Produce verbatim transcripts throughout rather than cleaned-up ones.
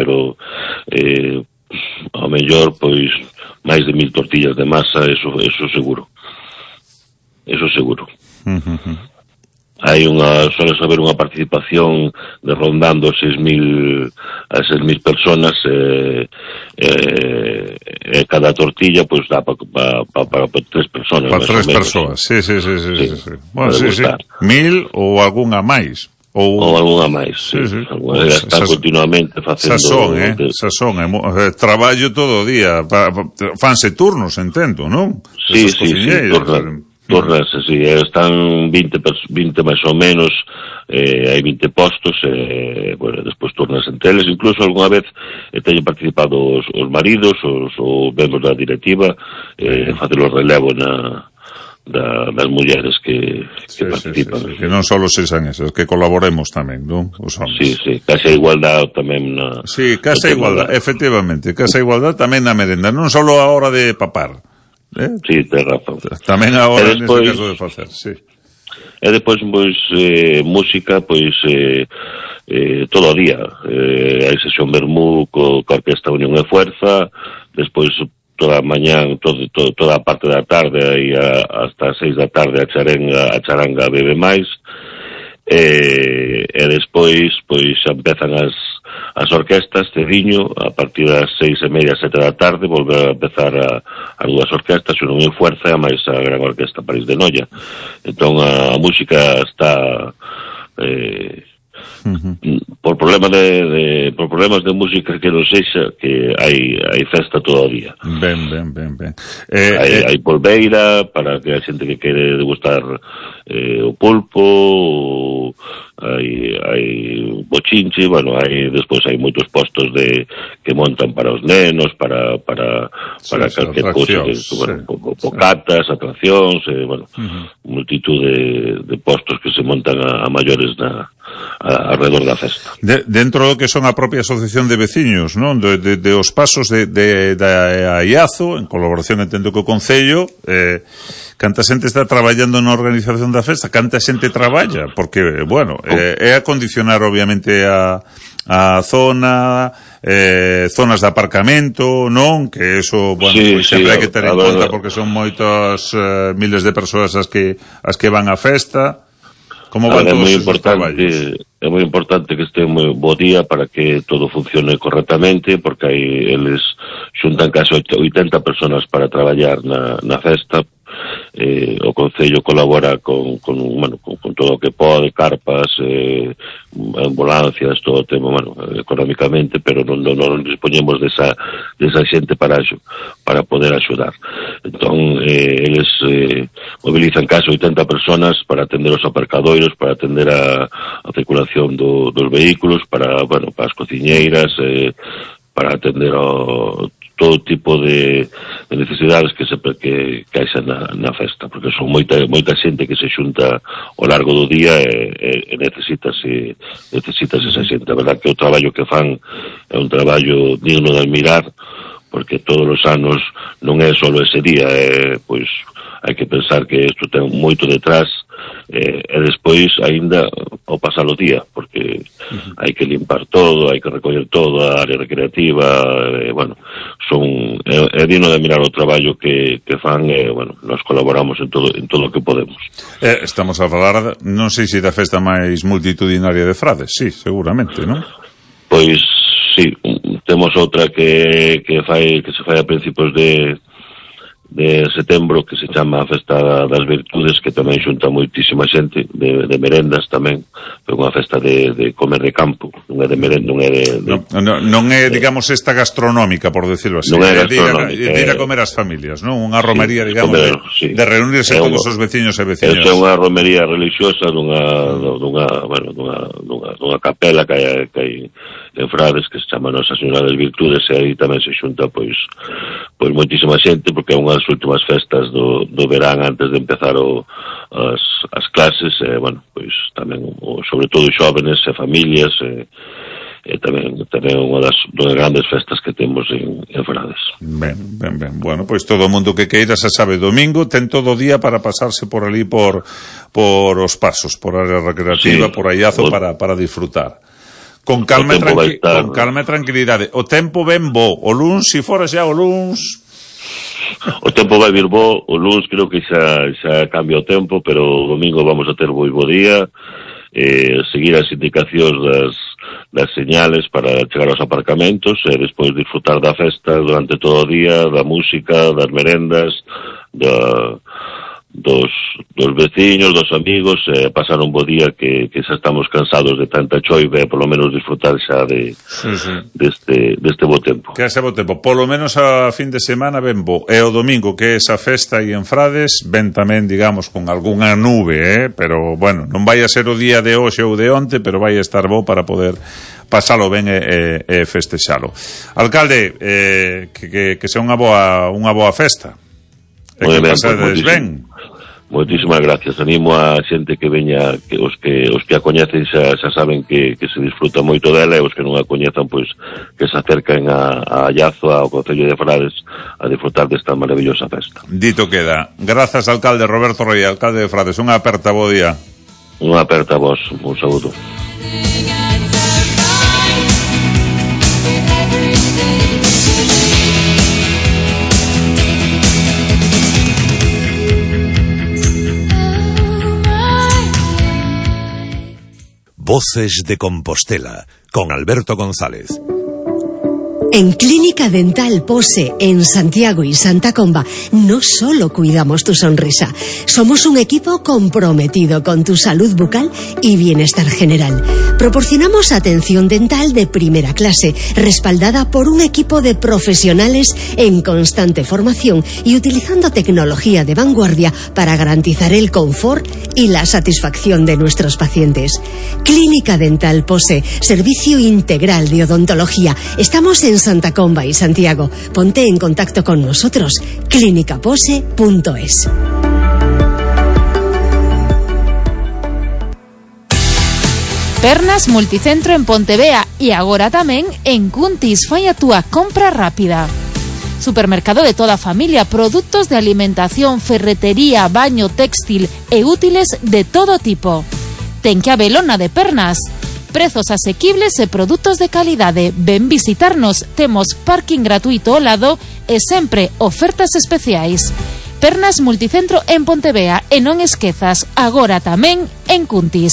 pero eh, ao mellor, pois, máis de mil tortillas de masa, eso, eso seguro. Eso seguro. Uh-huh. Hai unha, suele haber unha participación de rondando seis mil a seis mil personas, eh, eh, eh, cada tortilla pois dá para pa, pa, pa, pa tres personas. Para tres persoas, sí, sí, sí, sí, sí, sí. Bueno, sí, sí. Mil ou algunha máis. Ou, ou algunha máis, sí. sí, sí. Alguna pues, está continuamente facendo... Sazón, eh? De... Sazón, eh? Traballo todo o día. Pa, pa, fanse turnos, entendo, non? Sí, sí, sí, turnos. Tornas, así, están vinte, vinte máis ou menos, eh, hai vinte postos, eh, bueno, despois tornas entre eles, incluso algunha vez eh, teñen participado os, os maridos, os, os membros da directiva, eh, facer o relevo na, da, das mulleres que, que sí, participan. Sí, sí, sí. Que non só sexan esos, que colaboremos tamén, non? Os homes. Sí, sí, case a igualdade tamén na... Sí, case a igualdade, efectivamente, case a igualdade tamén na merenda, non só a hora de papar. Eh? Sí, ten razón. Tamén agora despois, nese caso de facer, sí. E depois, pois, eh, música, pois, eh, eh, todo o día. Eh, hai sesión vermú co, co Orquesta Unión e Fuerza, despois toda a mañán, todo, todo, toda a parte da tarde, aí a, hasta as seis da tarde a charenga, a charanga bebe máis, e, e despois, pois, xa empezan as as orquestas, cediño, a partir das seis e media, sete da tarde, volver a empezar a, a dúas orquestas, Unión e Fuerza, e máis a Gran Orquesta París de Noia. Entón, a, a música está... Eh, uh-huh. por problema de, de por problemas de música que non sexa, que hai hai festa todo o día. Ben, ben, ben, ben. Eh, hai, eh... hai polbeira para que a xente que quere degustar eh, o pulpo, o, hai, hai bochinche, bueno, hai despois hai moitos postos de que montan para os nenos, para para sí, para sí, calquer cousa, sí, bueno, sí, bocatas, atraccións, eh, bueno, uh-huh. multitud de, de postos que se montan a, a maiores na a, alrededor da festa. De, dentro do que son a propia asociación de veciños, non? De, de, de os pasos de, de, da IAZO, en colaboración entendo co Concello, eh, canta xente está traballando na organización da festa, canta xente traballa, porque, bueno, eh, é a condicionar obviamente a, a zona, eh, zonas de aparcamento, non? Que eso, bueno, sí, pues, sempre sí, hai que ter en conta porque son moitos eh, miles de persoas as que as que van á festa. Como van todos os traballos? É moi importante que este moi bo día para que todo funcione correctamente, porque aí eles xuntan case oitenta personas para traballar na, na festa. Eh, o Concello colabora con, con, bueno, con, con todo o que pode, carpas, eh, ambulancias, todo o tema, bueno, económicamente, pero non, non, non dispoñemos desa, desa xente para xo, para poder axudar. Entón, eh, eles eh, mobilizan case oitenta personas para atender os aparcadoiros, para atender a, a circulación do, dos vehículos, para, bueno, para as cociñeiras, eh, para atender ao todo tipo de, de necesidades que se que, que hai na, na festa, porque son moita moita xente que se xunta ao largo do día e, e, e necesitas e, necesitas esa xente. A verdad que o traballo que fan é un traballo digno de admirar, porque todos os anos non é só ese día, é, pois hai que pensar que isto ten moito detrás, eh, e despois aínda ao pasar o día, porque uh-huh. hai que limpar todo, hai que recoller todo, a área recreativa, eh, bueno, son é, é digno de mirar o traballo que, que fan, e, eh, bueno, nos colaboramos en todo en todo o que podemos. Eh, estamos a falar, non sei se da festa máis multitudinaria de Frades, sí, seguramente, non? Pois, sí, temos outra que, que fai que se fai a principios de de setembro, que se chama a Festa das Virtudes, que tamén xunta moitísima xente, de, de merendas tamén, é unha festa de, de comer de campo, non é de merenda, non é de... de non, non, non é, digamos, esta gastronómica, por decirlo así, non é gastronómica, de, de ir a comer as familias, non? Unha romería, sí, digamos, comer, de, sí. de reunirse todos os veciños e veciñas. É unha romería religiosa dunha, dunha, bueno, dunha, dunha, dunha capela que hai, que hai en Frades, que se chama Nosa Señora das Virtudes, e aí tamén se xunta, pois, pois moitísima xente, porque é unha das últimas festas do, do verán antes de empezar o, as, as clases, e, bueno, pois tamén, o, sobre todo xóvenes e familias, e, e tamén, tamén unha das, das grandes festas que temos en, en Frades. Ben, ben, ben. Bueno, pois todo o mundo que queira, se sabe, domingo, ten todo o día para pasarse por ali, por, por os pasos, por área recreativa, sí, por Aiazo, o... para, para disfrutar. Con calma, e tranqui- estar... con calma e tranquilidade. O tempo ben bo. O luns, se fora xa o luns... O tempo vai vir bo. O luns creo que xa, xa cambia o tempo, pero o domingo vamos a ter moi bo día. Eh, seguir as indicacións das, das señales para chegar aos aparcamentos e despois disfrutar da festa durante todo o día, da música, das merendas, da... dos, dos veciños, dos amigos, eh, pasar un bo día que, que xa estamos cansados de tanta choiva e polo menos disfrutar xa de, sí, sí. deste, deste bo tempo. Que ese bo tempo, polo menos a fin de semana ben bo, e o domingo que é esa festa aí en Frades, ben tamén, digamos, con algunha nube, eh? Pero, bueno, non vai a ser o día de hoxe ou de onte, pero vai a estar bo para poder pasalo ben e, e, e festexalo. Alcalde, eh, que, que, que sea unha boa, unha boa festa. E que pasades ben. Moitísimas gracias. Animo a xente que veña, que os que os que a coñecen xa, xa saben que, que se disfruta moito dela, e os que non a coñezan, pois que se acerquen a, a Allazo, ao Concello de Frades, a disfrutar desta maravillosa festa. Dito queda. Grazas, alcalde Roberto Roy, alcalde de Frades. Unha aperta, bo día. Unha aperta a vos. Un saúdo. Voces de Compostela, con Alberto González. En Clínica Dental Pose, en Santiago y Santa Comba, no solo cuidamos tu sonrisa, somos un equipo comprometido con tu salud bucal y bienestar general. Proporcionamos atención dental de primera clase, respaldada por un equipo de profesionales en constante formación y utilizando tecnología de vanguardia para garantizar el confort y la satisfacción de nuestros pacientes. Clínica Dental Pose, servicio integral de odontología. Estamos en Santa Comba y Santiago. Ponte en contacto con nosotros. clínica pose punto es. Pernas Multicentro en Pontevea e agora tamén en Cuntis. Fai a túa compra rápida. Supermercado de toda a familia, produtos de alimentación, ferretería, baño, textil e útiles de todo tipo. Ten que habelona de Pernas. Prezos asequibles e produtos de calidade. Ven visitarnos, temos parking gratuito ao lado e sempre ofertas especiais. Pernas Multicentro en Pontevea e non esquezas, agora tamén en Cuntis.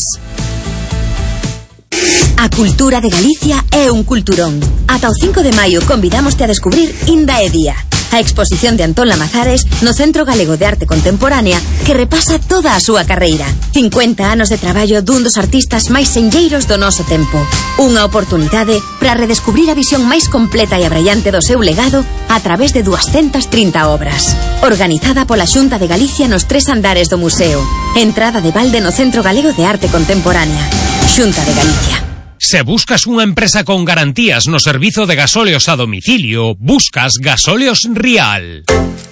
A cultura de Galicia é un culturón. Ata o cinco de maio convidámoste a descubrir Inda e Día, a exposición de Antón Lamazares no Centro Galego de Arte Contemporánea que repasa toda a súa carreira. cincuenta anos de traballo dun dos artistas máis senlleiros do noso tempo. Unha oportunidade para redescubrir a visión máis completa e abraiante do seu legado a través de duascentas trinta obras. Organizada pola Xunta de Galicia nos tres andares do museo. Entrada de balde no Centro Galego de Arte Contemporánea. Xunta de Galicia. Se buscas unha empresa con garantías no servizo de gasóleos a domicilio, buscas Gasóleos Rial.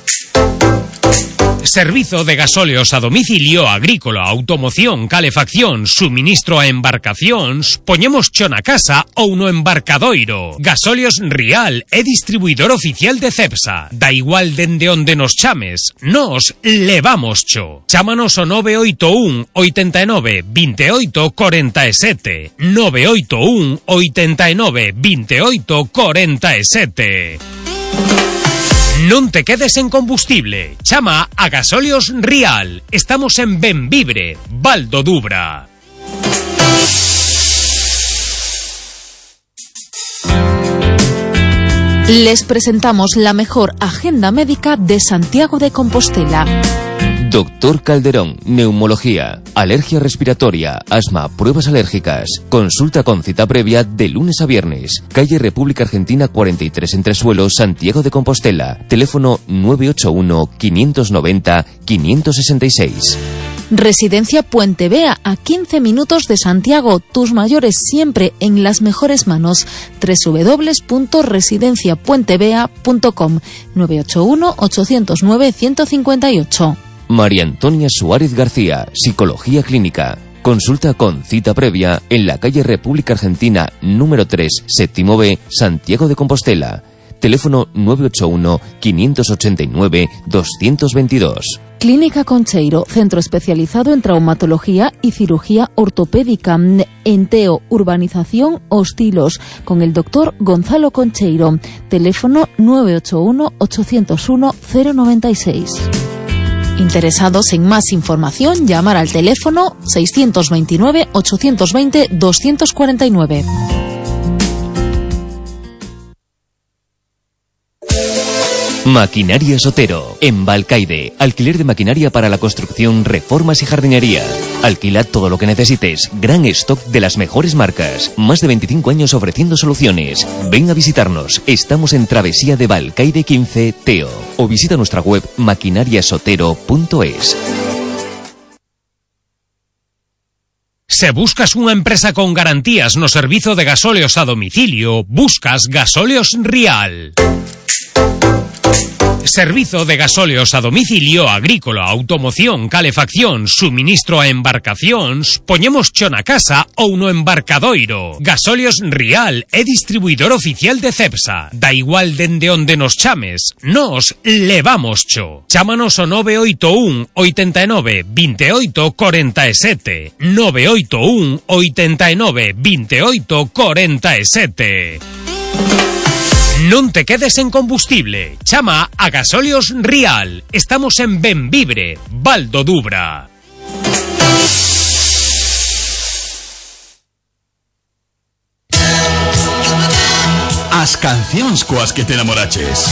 Servizo de gasóleos a domicilio, agrícola, automoción, calefacción, suministro a embarcacións, poñemos cho na casa ou no embarcadoiro. Gasóleos Rial é distribuidor oficial de Cepsa. Da igual dende onde nos chames, nos levamos cho. Chámanos o nove oito un, oitenta e nove, vinte e oito, corenta e sete. nove oito un, oitenta e nove, vinte e oito, corenta e sete. Non te quedes en combustible. Chama a Gasóleos Rial. Estamos en Benvibre, Val do Dubra. Les presentamos la mejor agenda médica de Santiago de Compostela. Doctor Calderón, neumología, alergia respiratoria, asma, pruebas alérgicas. Consulta con cita previa de lunes a viernes. Calle República Argentina cuarenta y tres en Tresuelo, Santiago de Compostela. Teléfono nueve ocho uno, quinientos noventa, quinientos sesenta y seis. Residencia Puente Vea, a quince minutos de Santiago. Tus mayores siempre en las mejores manos. doble u doble u doble u punto residencia puente vea punto com. nueve ocho uno, ocho cero nueve, uno cinco ocho. María Antonia Suárez García, Psicología Clínica. Consulta con cita previa en la calle República Argentina número tres, séptimo B, Santiago de Compostela. Teléfono nueve ocho uno, cinco ocho nueve, dos dos dos. Clínica Concheiro, centro especializado en traumatología y cirugía ortopédica, en Teo, Urbanización Hostilos, con el doctor Gonzalo Concheiro. Teléfono nueve ocho uno, ocho cero uno, cero nueve seis. Interesados en más información, llamar al teléfono seiscientos veintinueve, ochocientos veinte, doscientos cuarenta y nueve. Maquinaria Sotero, en Balcaide. Alquiler de maquinaria para la construcción, reformas y jardinería. Alquila todo lo que necesites. Gran stock de las mejores marcas. Más de veinticinco años ofreciendo soluciones. Ven a visitarnos. Estamos en Travesía de Balcaide quince, Teo. O visita nuestra web maquinariasotero punto es. Se buscas unha empresa con garantías no servizo de gasóleos a domicilio, buscas Gasóleos Rial. Servizo de gasóleos a domicilio, agrícola, automoción, calefacción, suministro a embarcacións, poñemos cho na casa ou no embarcadoiro. Gasóleos Rial é distribuidor oficial de Cepsa. Da igual dende onde nos chames, nos levamos cho. Chámanos o nove oito un, oitenta e nove, veintioito, cuarenta y siete. nove oito un, oitenta e nove, veintioito, cuarenta y siete. Non te quedes en combustible. Chama a Gasóleos Rial. Estamos en Benvibre, Val do Dubra. As cancións coas que te enamoraches.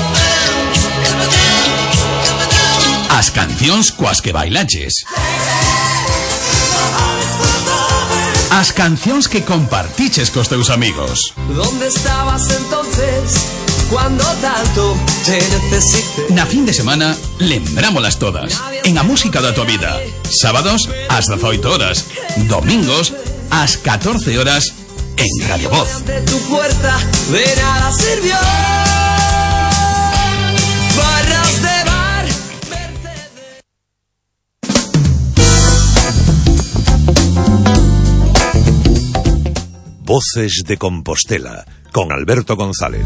As cancións coas que bailaches. As cancións que compartiches cos teus amigos. ¿Dónde estabas entonces cuando tanto te necesité? Na fin de semana, lembrámolas todas. En a música da tua vida. Sábados, ás dezoito horas. Domingos, ás catorce horas, en Radio Voz. Ante tu puerta de nada sirvió. Barras de bar, Mercedes. Voces de Compostela, con Alberto González.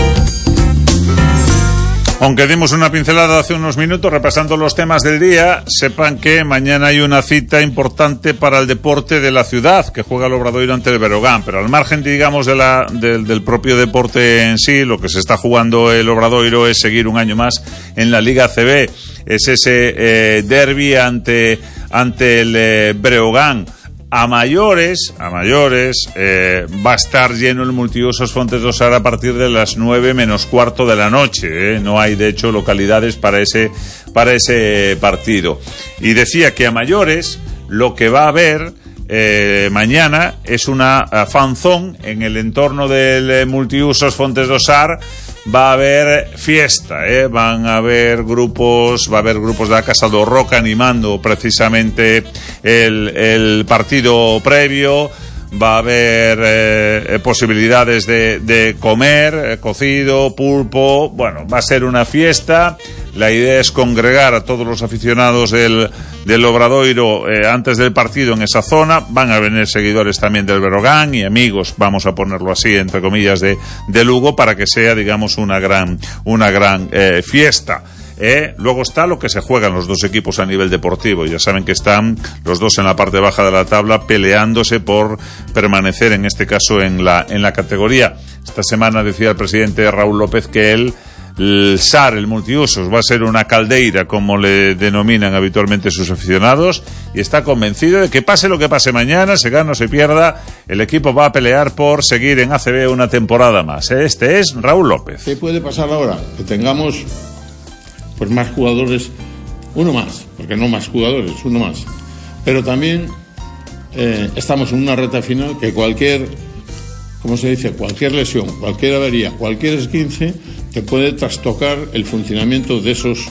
Aunque dimos una pincelada hace unos minutos repasando los temas del día, sepan que mañana hay una cita importante para el deporte de la ciudad, que juega el Obradoiro ante el Berogán, pero al margen, digamos, de la, del, del propio deporte en sí, lo que se está jugando el Obradoiro es seguir un año más en la Liga C B, es ese eh, derbi ante, ante el eh, Breogán. A mayores, a mayores, eh, va a estar lleno el multiusos Fontes do Sar a partir de las nueve menos cuarto de la noche. Eh. No hay, de hecho, localidades para ese, para ese partido. Y decía que a mayores lo que va a haber eh, mañana es una uh, fanzón en el entorno del eh, multiusos Fontes do Sar. Va a haber fiesta, ¿eh? Van a haber grupos, va a haber grupos de la Casa do Roca animando precisamente el, el partido previo. Va a haber eh, posibilidades de, de comer, eh, cocido, pulpo. Bueno, va a ser una fiesta. La idea es congregar a todos los aficionados del, del Obradoiro eh, antes del partido en esa zona. Van a venir seguidores también del Berogán y amigos, vamos a ponerlo así, entre comillas, de, de Lugo, para que sea, digamos, una gran, una gran eh, fiesta. Eh, luego está lo que se juegan los dos equipos a nivel deportivo. Ya saben que están los dos en la parte baja de la tabla peleándose por permanecer, en este caso, en la, en la categoría. Esta semana decía el presidente Raúl López que él, el S A R, el multiusos, va a ser una caldeira, como le denominan habitualmente sus aficionados, y está convencido de que pase lo que pase mañana, se gane o se pierda, el equipo va a pelear por seguir en A C B una temporada más. Este es Raúl López. ¿Qué puede pasar ahora? Que tengamos pues más jugadores, uno más, porque no más jugadores, uno más, pero también eh, estamos en una recta final que cualquier, ¿cómo se dice? Cualquier lesión, cualquier avería, cualquier esguince te puede trastocar el funcionamiento de esos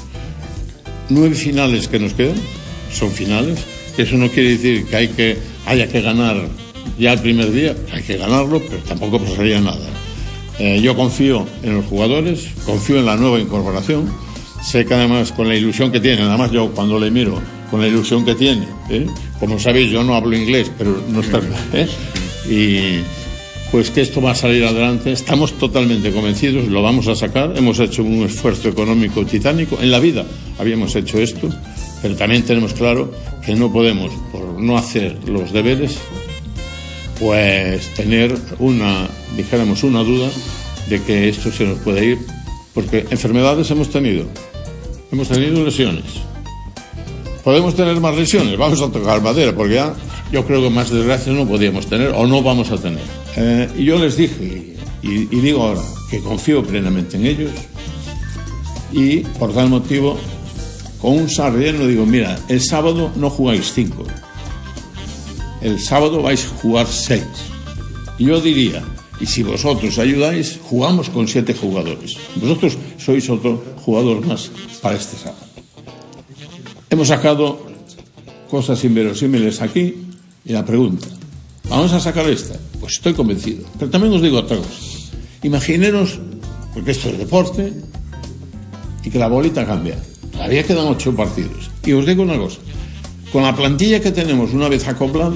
nueve finales que nos quedan. Son finales, eso no quiere decir que hay que haya que ganar ya el primer día, hay que ganarlo, pero tampoco pasaría nada. Eh, yo confío en los jugadores, confío en la nueva incorporación. Sé que además con la ilusión que tiene, además yo cuando le miro con la ilusión que tiene, ¿eh? Como sabéis yo no hablo inglés, pero no está, ¿eh? y, pues que esto va a salir adelante. Estamos totalmente convencidos, lo vamos a sacar. Hemos hecho un esfuerzo económico titánico. En la vida habíamos hecho esto, pero también tenemos claro que no podemos, por no hacer los deberes, pues tener una, dijéramos, una duda de que esto se nos puede ir, porque enfermedades hemos tenido, hemos tenido lesiones. Podemos tener más lesiones, vamos a tocar madera, porque ya yo creo que más desgracias no podíamos tener o no vamos a tener. Eh, y yo les dije, y, y digo ahora, que confío plenamente en ellos, y por tal motivo, con un sardiano digo, mira, el sábado no jugáis cinco, el sábado vais a jugar seis. Y yo diría, y si vosotros ayudáis, jugamos con siete jugadores. Vosotros sois otro jugador más para este sábado. Hemos sacado cosas inverosímiles aquí, y la pregunta, ¿vamos a sacar esta? Pues estoy convencido. Pero también os digo otra cosa. Imagineros, porque esto es deporte, y que la bolita cambia. Todavía quedan ocho partidos. Y os digo una cosa, con la plantilla que tenemos una vez acoplada,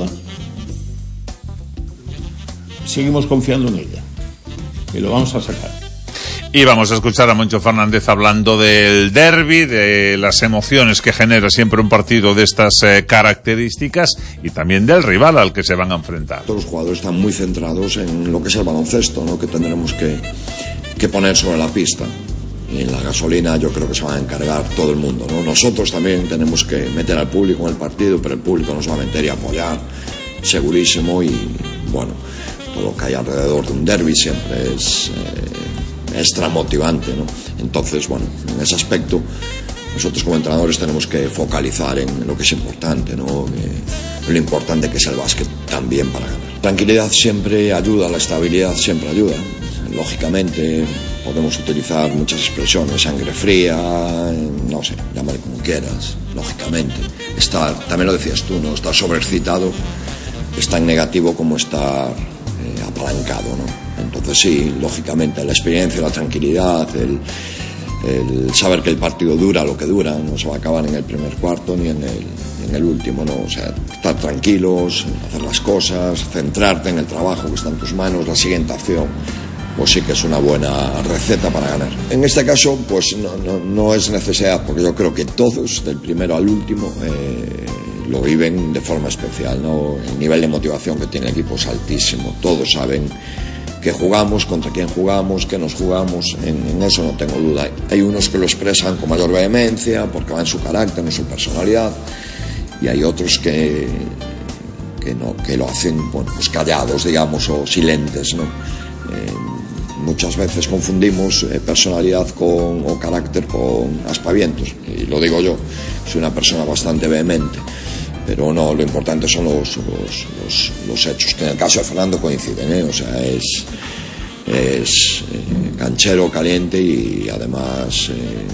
seguimos confiando en ella. Y lo vamos a sacar. Y vamos a escuchar a Moncho Fernández hablando del derbi, de las emociones que genera siempre un partido de estas eh, características y también del rival al que se van a enfrentar. Todos los jugadores están muy centrados en lo que es el baloncesto, ¿no? Que tendremos que, que poner sobre la pista. Y en la gasolina yo creo que se va a encargar todo el mundo, ¿no? Nosotros también tenemos que meter al público en el partido, pero el público nos va a meter y apoyar, segurísimo. Y bueno, todo lo que hay alrededor de un derbi siempre es eh, extra motivante, ¿no? Entonces, bueno, en ese aspecto nosotros como entrenadores tenemos que focalizar en lo que es importante, ¿no? Eh, lo importante que es el básquet también para ganar. Tranquilidad siempre ayuda, la estabilidad siempre ayuda. Lógicamente podemos utilizar muchas expresiones, sangre fría, no sé, llámale como quieras, lógicamente. Estar, también lo decías tú, ¿no? Estar sobreexcitado es tan negativo como estar eh, apalancado, ¿no? Entonces sí, lógicamente la experiencia, la tranquilidad, el, el saber que el partido dura lo que dura, no se va a acabar en el primer cuarto ni en el, en el último, ¿no? O sea, estar tranquilos, hacer las cosas, centrarte en el trabajo que está en tus manos, la siguiente acción, pues sí que es una buena receta para ganar. En este caso, pues no, no, no es necesidad, porque yo creo que todos, del primero al último, eh, lo viven de forma especial, ¿no? El nivel de motivación que tiene el equipo es altísimo. Todos saben que jugamos, contra quién jugamos, que nos jugamos, en, en eso no tengo duda. Hay unos que lo expresan con mayor vehemencia, porque va en su carácter, en su personalidad, y hay otros que, que, no, que lo hacen, bueno, pues callados, digamos, o silentes, ¿no? Eh, Muchas veces confundimos eh, personalidad con, o carácter con aspavientos, y lo digo yo, soy una persona bastante vehemente, pero no, lo importante son los, los, los, los hechos, que en el caso de Fernando coinciden, ¿eh? O sea, es, es eh, canchero, caliente y además eh,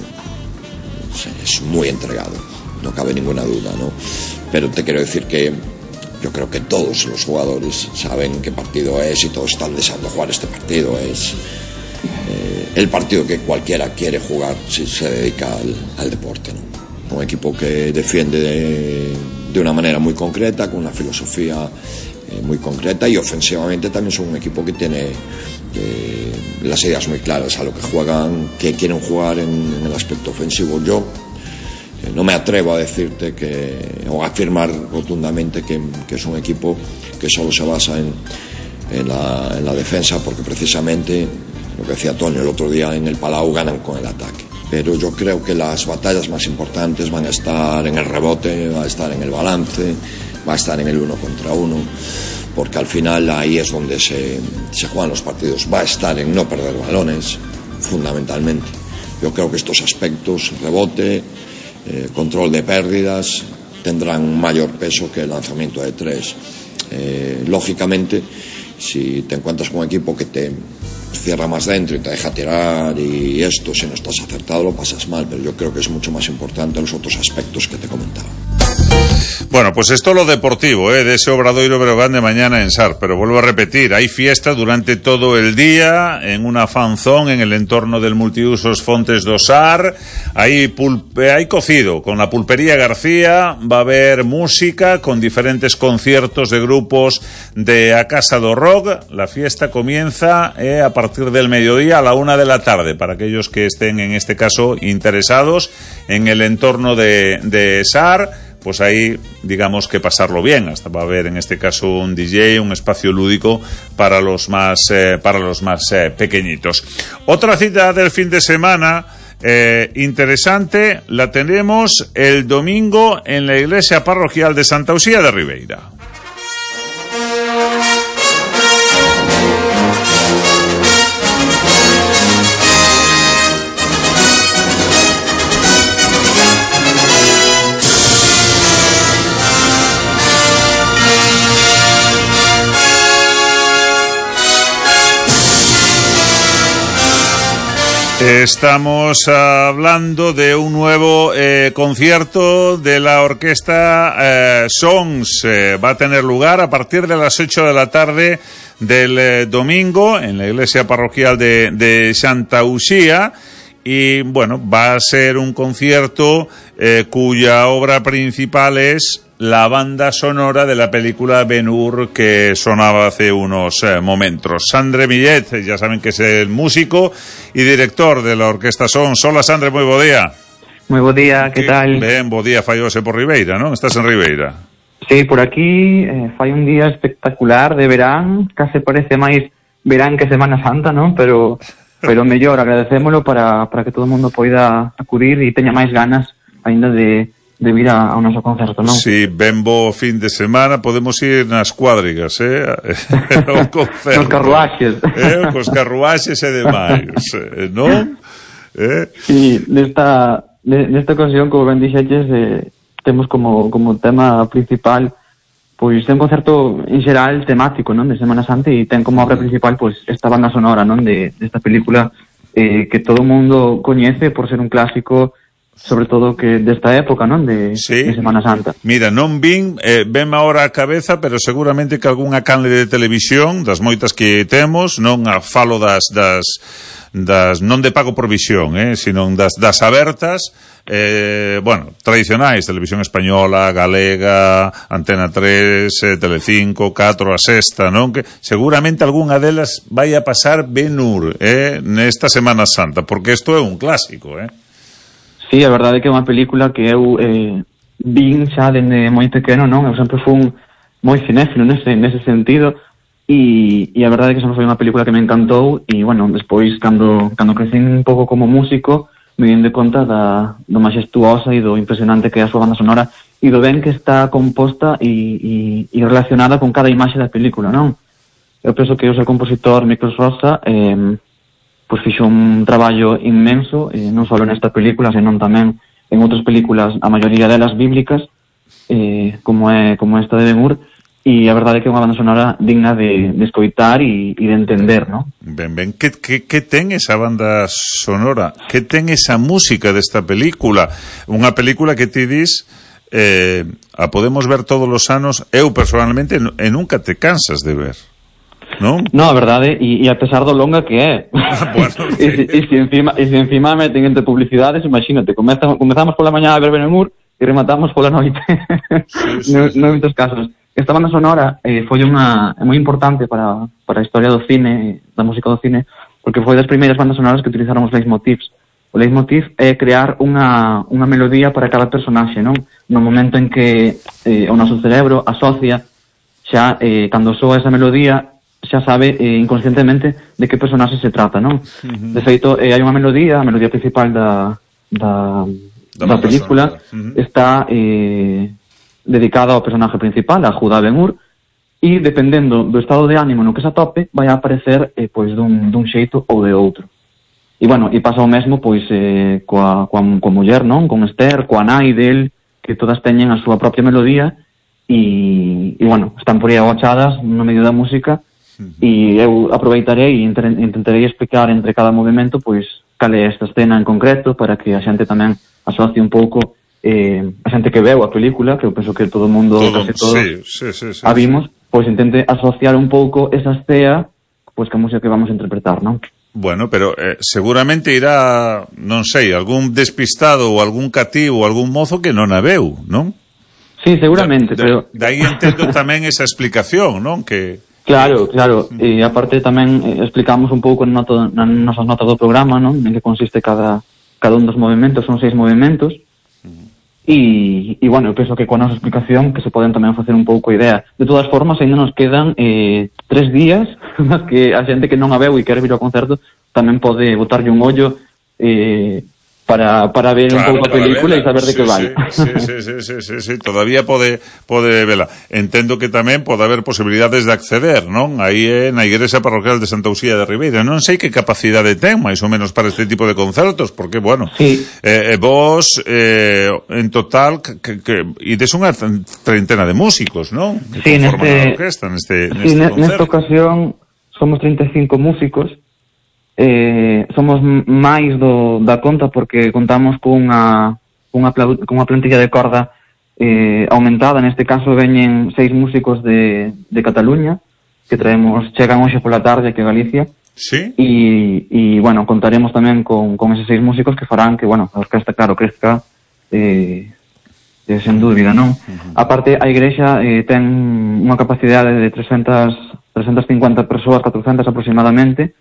es muy entregado, no cabe ninguna duda, ¿no? Pero te quiero decir que yo creo que todos los jugadores saben qué partido es y todos están deseando jugar este partido. Es eh, el partido que cualquiera quiere jugar si se dedica al, al deporte, ¿no? Un equipo que defiende de, de una manera muy concreta, con una filosofía eh, muy concreta, y ofensivamente también son un equipo que tiene eh, las ideas muy claras a lo que juegan, que quieren jugar en, en el aspecto ofensivo. Yo no me atrevo a decirte que, o a afirmar rotundamente que, que es un equipo que solo se basa en, en, la, en la defensa, porque precisamente, lo que decía Toño el otro día, en el Palau ganan con el ataque. Pero yo creo que las batallas más importantes van a estar en el rebote, va a estar en el balance, va a estar en el uno contra uno, porque al final ahí es donde se, se juegan los partidos. Va a estar en no perder balones, fundamentalmente. Yo creo que estos aspectos, rebote, Eh, control de pérdidas, tendrán mayor peso que el lanzamiento de tres. Eh, lógicamente, si te encuentras con un equipo que te cierra más dentro y te deja tirar y esto, si no estás acertado lo pasas mal, pero yo creo que es mucho más importante los otros aspectos que te comentaba. Bueno, pues esto lo deportivo, ¿eh? De ese Obradoiro Breogán de mañana en Sar, pero vuelvo a repetir, hay fiesta durante todo el día en una fanzón en el entorno del multiusos Fontes do Sar, hay, pulpe, hay cocido con la pulpería García, va a haber música con diferentes conciertos de grupos de A Casa do Rock. La fiesta comienza eh, a partir del mediodía a la una de la tarde, para aquellos que estén en este caso interesados en el entorno de, de Sar. Pues ahí, digamos que pasarlo bien. Hasta va a haber, en este caso, un D J, un espacio lúdico para los más, eh, para los más eh, pequeñitos. Otra cita del fin de semana eh, interesante la tenemos el domingo en la iglesia parroquial de Santa Uxía de Ribeira. Estamos hablando de un nuevo eh, concierto de la orquesta eh, Songs. Eh, va a tener lugar a partir de las ocho de la tarde del eh, domingo en la iglesia parroquial de, de Santa Uxía. Y bueno, va a ser un concierto eh, cuya obra principal es la banda sonora de la película Ben-Hur que sonaba hace unos eh, momentos. Sandre Millet, ya saben que es el músico y director de la Orquesta Sons. Hola Sandre, moi bo día. Moi bo día, que tal? Ben, bo día faiose por Ribeira, non? Estás en Ribeira. Sí, por aquí eh, fai un día espectacular de verán, case parece máis verán que Semana Santa, non? Pero pero mellor, agradecémolo para, para que todo o mundo poida acudir e teña máis ganas ainda de de vir a, a un noso concerto, non? Si, sí, ben bo fin de semana, podemos ir nas cuadrigas, eh? O concerto. Nos carruaxes. Eh? Cos carruaxes e demais, eh? Non? Eh? Sí, nesta, nesta ocasión, como ben dixeches, eh, temos como, como tema principal pois ten un concerto en xeral temático, non? De Semana Santa, e ten como obra principal pois esta banda sonora, non? De, desta película eh, que todo o mundo coñece por ser un clásico, sobre todo que desta época, non? De, sí. De Semana Santa. Mira, non vin, eh, venme ahora a cabeza, pero seguramente que algunha canle de televisión, das moitas que temos, non a falo das, das, das non de pago por visión, eh, sino das, das abertas, eh, bueno, tradicionais, Televisión Española, Galega, Antena tres, eh, Telecinco, catro, a Sexta, non? Que seguramente algunha delas vai a pasar Ben-Hur, eh, nesta Semana Santa, porque isto é un clásico, eh. Sí, a verdade é que é unha película que eu eh, vin xa dende moi pequeno, non? Eu sempre fui un moi cinéfilo nese, nese sentido e, e a verdade é que sempre foi unha película que me encantou e, bueno, despois, cando, cando crecín un pouco como músico, me dien de conta da, do majestuosa e do impresionante que é a súa banda sonora e do ben que está composta e, e, e relacionada con cada imaxe da película, non? Eu penso que o seu compositor, Miklos Rosa, eh, pois fixo un traballo inmenso, eh, non só nesta película, senón tamén en outras películas, a maioría delas bíblicas, eh, como é como esta de Ben-Hur, e a verdade é que é unha banda sonora digna de, de escoitar e, e de entender, non? Ben, ben, que, que, que ten esa banda sonora? Que ten esa música desta película? Unha película que ti dis eh, a podemos ver todos os anos, eu personalmente, e nunca te cansas de ver. Non? No, a verdade, e, e a pesar do longa que é. Ah, bueno, sí. e, si, e, si encima, e si encima meten entre publicidades, imagínate, comezamos, comezamos pola mañá a ver Ben-Hur e rematamos pola noite. Sí, sí, no, sí. No, moitos casos. Esta banda sonora eh, foi unha é moi importante para, para a historia do cine, da música do cine, porque foi das primeiras bandas sonoras que utilizaron os leitmotivs. O leitmotiv é crear unha, unha melodía para cada personaxe, non? No momento en que eh, o noso cerebro asocia xa, eh, cando soa esa melodía, xa sabe eh, inconscientemente de que personaxe se trata, non? Uh-huh. De feito, eh, hai unha melodía, a melodía principal da, da, da, da película, uh-huh. Está eh, dedicada ao personaje principal, a Judá Ben-Hur, e dependendo do estado de ánimo no que se atope, vai a aparecer eh, pois dun, dun xeito ou de outro. E, bueno, e pasa o mesmo pois eh, coa, coa, coa muller, non? Con Esther, coa nai del, que todas teñen a súa propia melodía, e, e bueno, están por aí agochadas no medio da música, e eu aproveitarei e intentarei explicar entre cada movimento pois cal é esta escena en concreto para que a xente tamén asocie un pouco eh, a xente que veu a película, que eu penso que todo o mundo, todo, case todos, sí, sí, sí, sí, a vimos, pois intente asociar un pouco esa estea pois que a música que vamos a interpretar, non? Bueno, pero eh, seguramente irá, non sei, algún despistado ou algún cativo ou algún mozo que non a veu, non? Sí, seguramente, de, de, pero... De aí entendo tamén esa explicación, non? Que... Claro, claro, e aparte tamén eh, explicamos un pouco nas nosas notas do programa, non? En que consiste cada, cada un dos movimentos, son seis movimentos, e, e bueno, eu penso que coa nosa explicación que se poden tamén facer un pouco idea. De todas formas, ainda nos quedan eh, tres días nas que a xente que non a veu e quere vir ao concerto tamén pode botarlle un ollo eh, para, para ver claro, un pouco a película e saber de sí, que vai. Sí, sí, sí, sí, sí, sí, todavía pode, pode vela. Entendo que tamén pode haber posibilidades de acceder, non? Aí é na Igrexa Parroquial de Santa Uxía de Ribeira. Non sei que capacidade ten, máis ou menos, para este tipo de concertos, porque, bueno, sí. eh, vos, eh, en total, que, que, ides unha treintena de músicos, non? Que sí, conforman neste, a orquesta neste, neste sí, concerto. Nesta ocasión somos treinta e cinco músicos. Eh, somos máis do, da conta porque contamos cunha, cunha, cunha plantilla de corda eh, aumentada. Neste caso veñen seis músicos de, de Cataluña que traemos, chegan hoxe pola tarde aquí a Galicia. Sí. E, e bueno, contaremos tamén con, con eses seis músicos que farán que, bueno, a orquesta, claro, crezca eh, eh, sen dúbida, non? Uh-huh. Aparte, a igrexa eh, ten unha capacidade de trescentas, trescentas cincuenta persoas, catrocentas aproximadamente.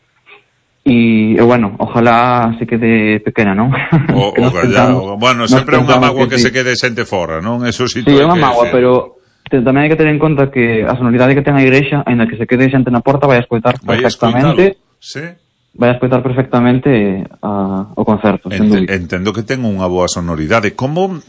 E, e bueno, ojalá se quede pequena, non? O, o gallado, bueno, sempre é unha mágoa que, que sí. Se quede xente fora, non? Eso sí, sí é unha mágoa, pero te, tamén hai que ter en conta que a sonoridade que ten a igrexa, ainda que se quede xente na porta, vai a escoitar vai perfectamente sí? vai a escoitar perfectamente a, o concerto. Ent, entendo que ten unha boa sonoridade. Como...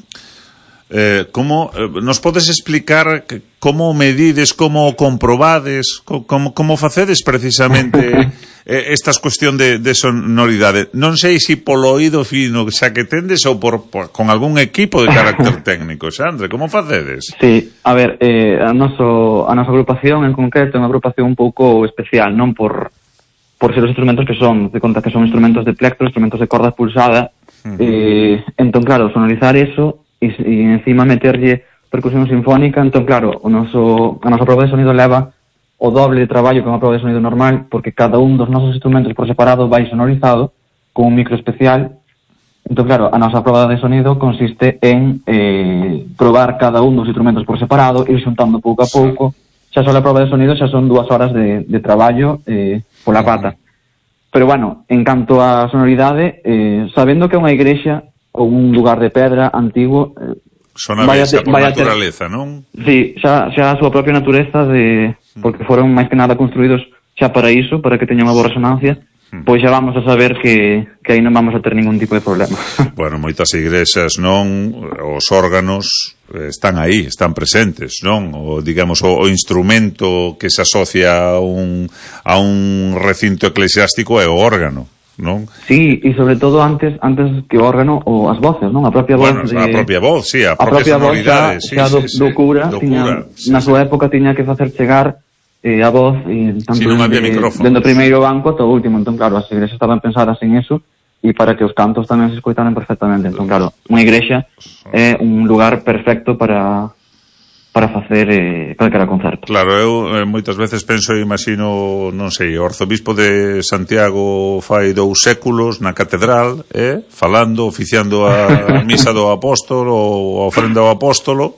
Eh, como eh, nos podes explicar que, como medides, como comprobades, como, como facedes precisamente eh, estas cuestión de, de sonoridade? Non sei se polo oído fino xa que tendes ou por, por, con algún equipo de carácter técnico, Xandre, como facedes? Sí, a ver, eh, a, noso, a nosa agrupación en concreto é unha agrupación un pouco especial, non por, por ser os instrumentos que son, de conta que son instrumentos de plectro, instrumentos de corda pulsada, uh-huh. eh, entón claro, sonorizar eso e, e encima meterlle percusión sinfónica, entón claro, o noso, a nosa prova de sonido leva o doble de traballo que unha prova de sonido normal, porque cada un dos nosos instrumentos por separado vai sonorizado con un micro especial. Entón claro, a nosa prova de sonido consiste en eh, probar cada un dos instrumentos por separado, ir xuntando pouco a pouco. Xa só a prova de sonido xa son dúas horas de, de traballo eh, pola pata. Pero bueno, en canto a sonoridade, eh, sabendo que é unha igrexa ou un lugar de pedra antigo, eh, sona bestia por naturaleza, ter, non? Sí, xa, xa a súa propia natureza de, porque foron máis que nada construídos xa para iso, para que teña unha boa resonancia, mm. pois xa vamos a saber que, que aí non vamos a ter ningún tipo de problema. Bueno, moitas igrexas, non, os órganos están aí, están presentes, non? O, digamos, o, o instrumento que se asocia a un, a un recinto eclesiástico é o órgano, non? Sí, e sobre todo antes antes que o órgano ou as voces, non? A propia voz, bueno, de, a propia voz, sí, a, a propia, propia sonoridade, voz xa, sí, xa do, sí, do cura, do tiña, cura sí, na sí. súa época tiña que facer chegar eh, a voz e tanto sí, non había micrófonos. Dende o primeiro banco ata o último, entón claro, as igrexas estaban pensadas en eso e para que os cantos tamén se escoitaran perfectamente, entón claro, unha igrexa é un lugar perfecto para para facer eh, calquera concerto. Claro, eu eh, moitas veces penso e imagino, non sei, o arzobispo de Santiago fai dous séculos na catedral, eh, falando, oficiando a misa do apóstolo ou a ofrenda ao apóstolo.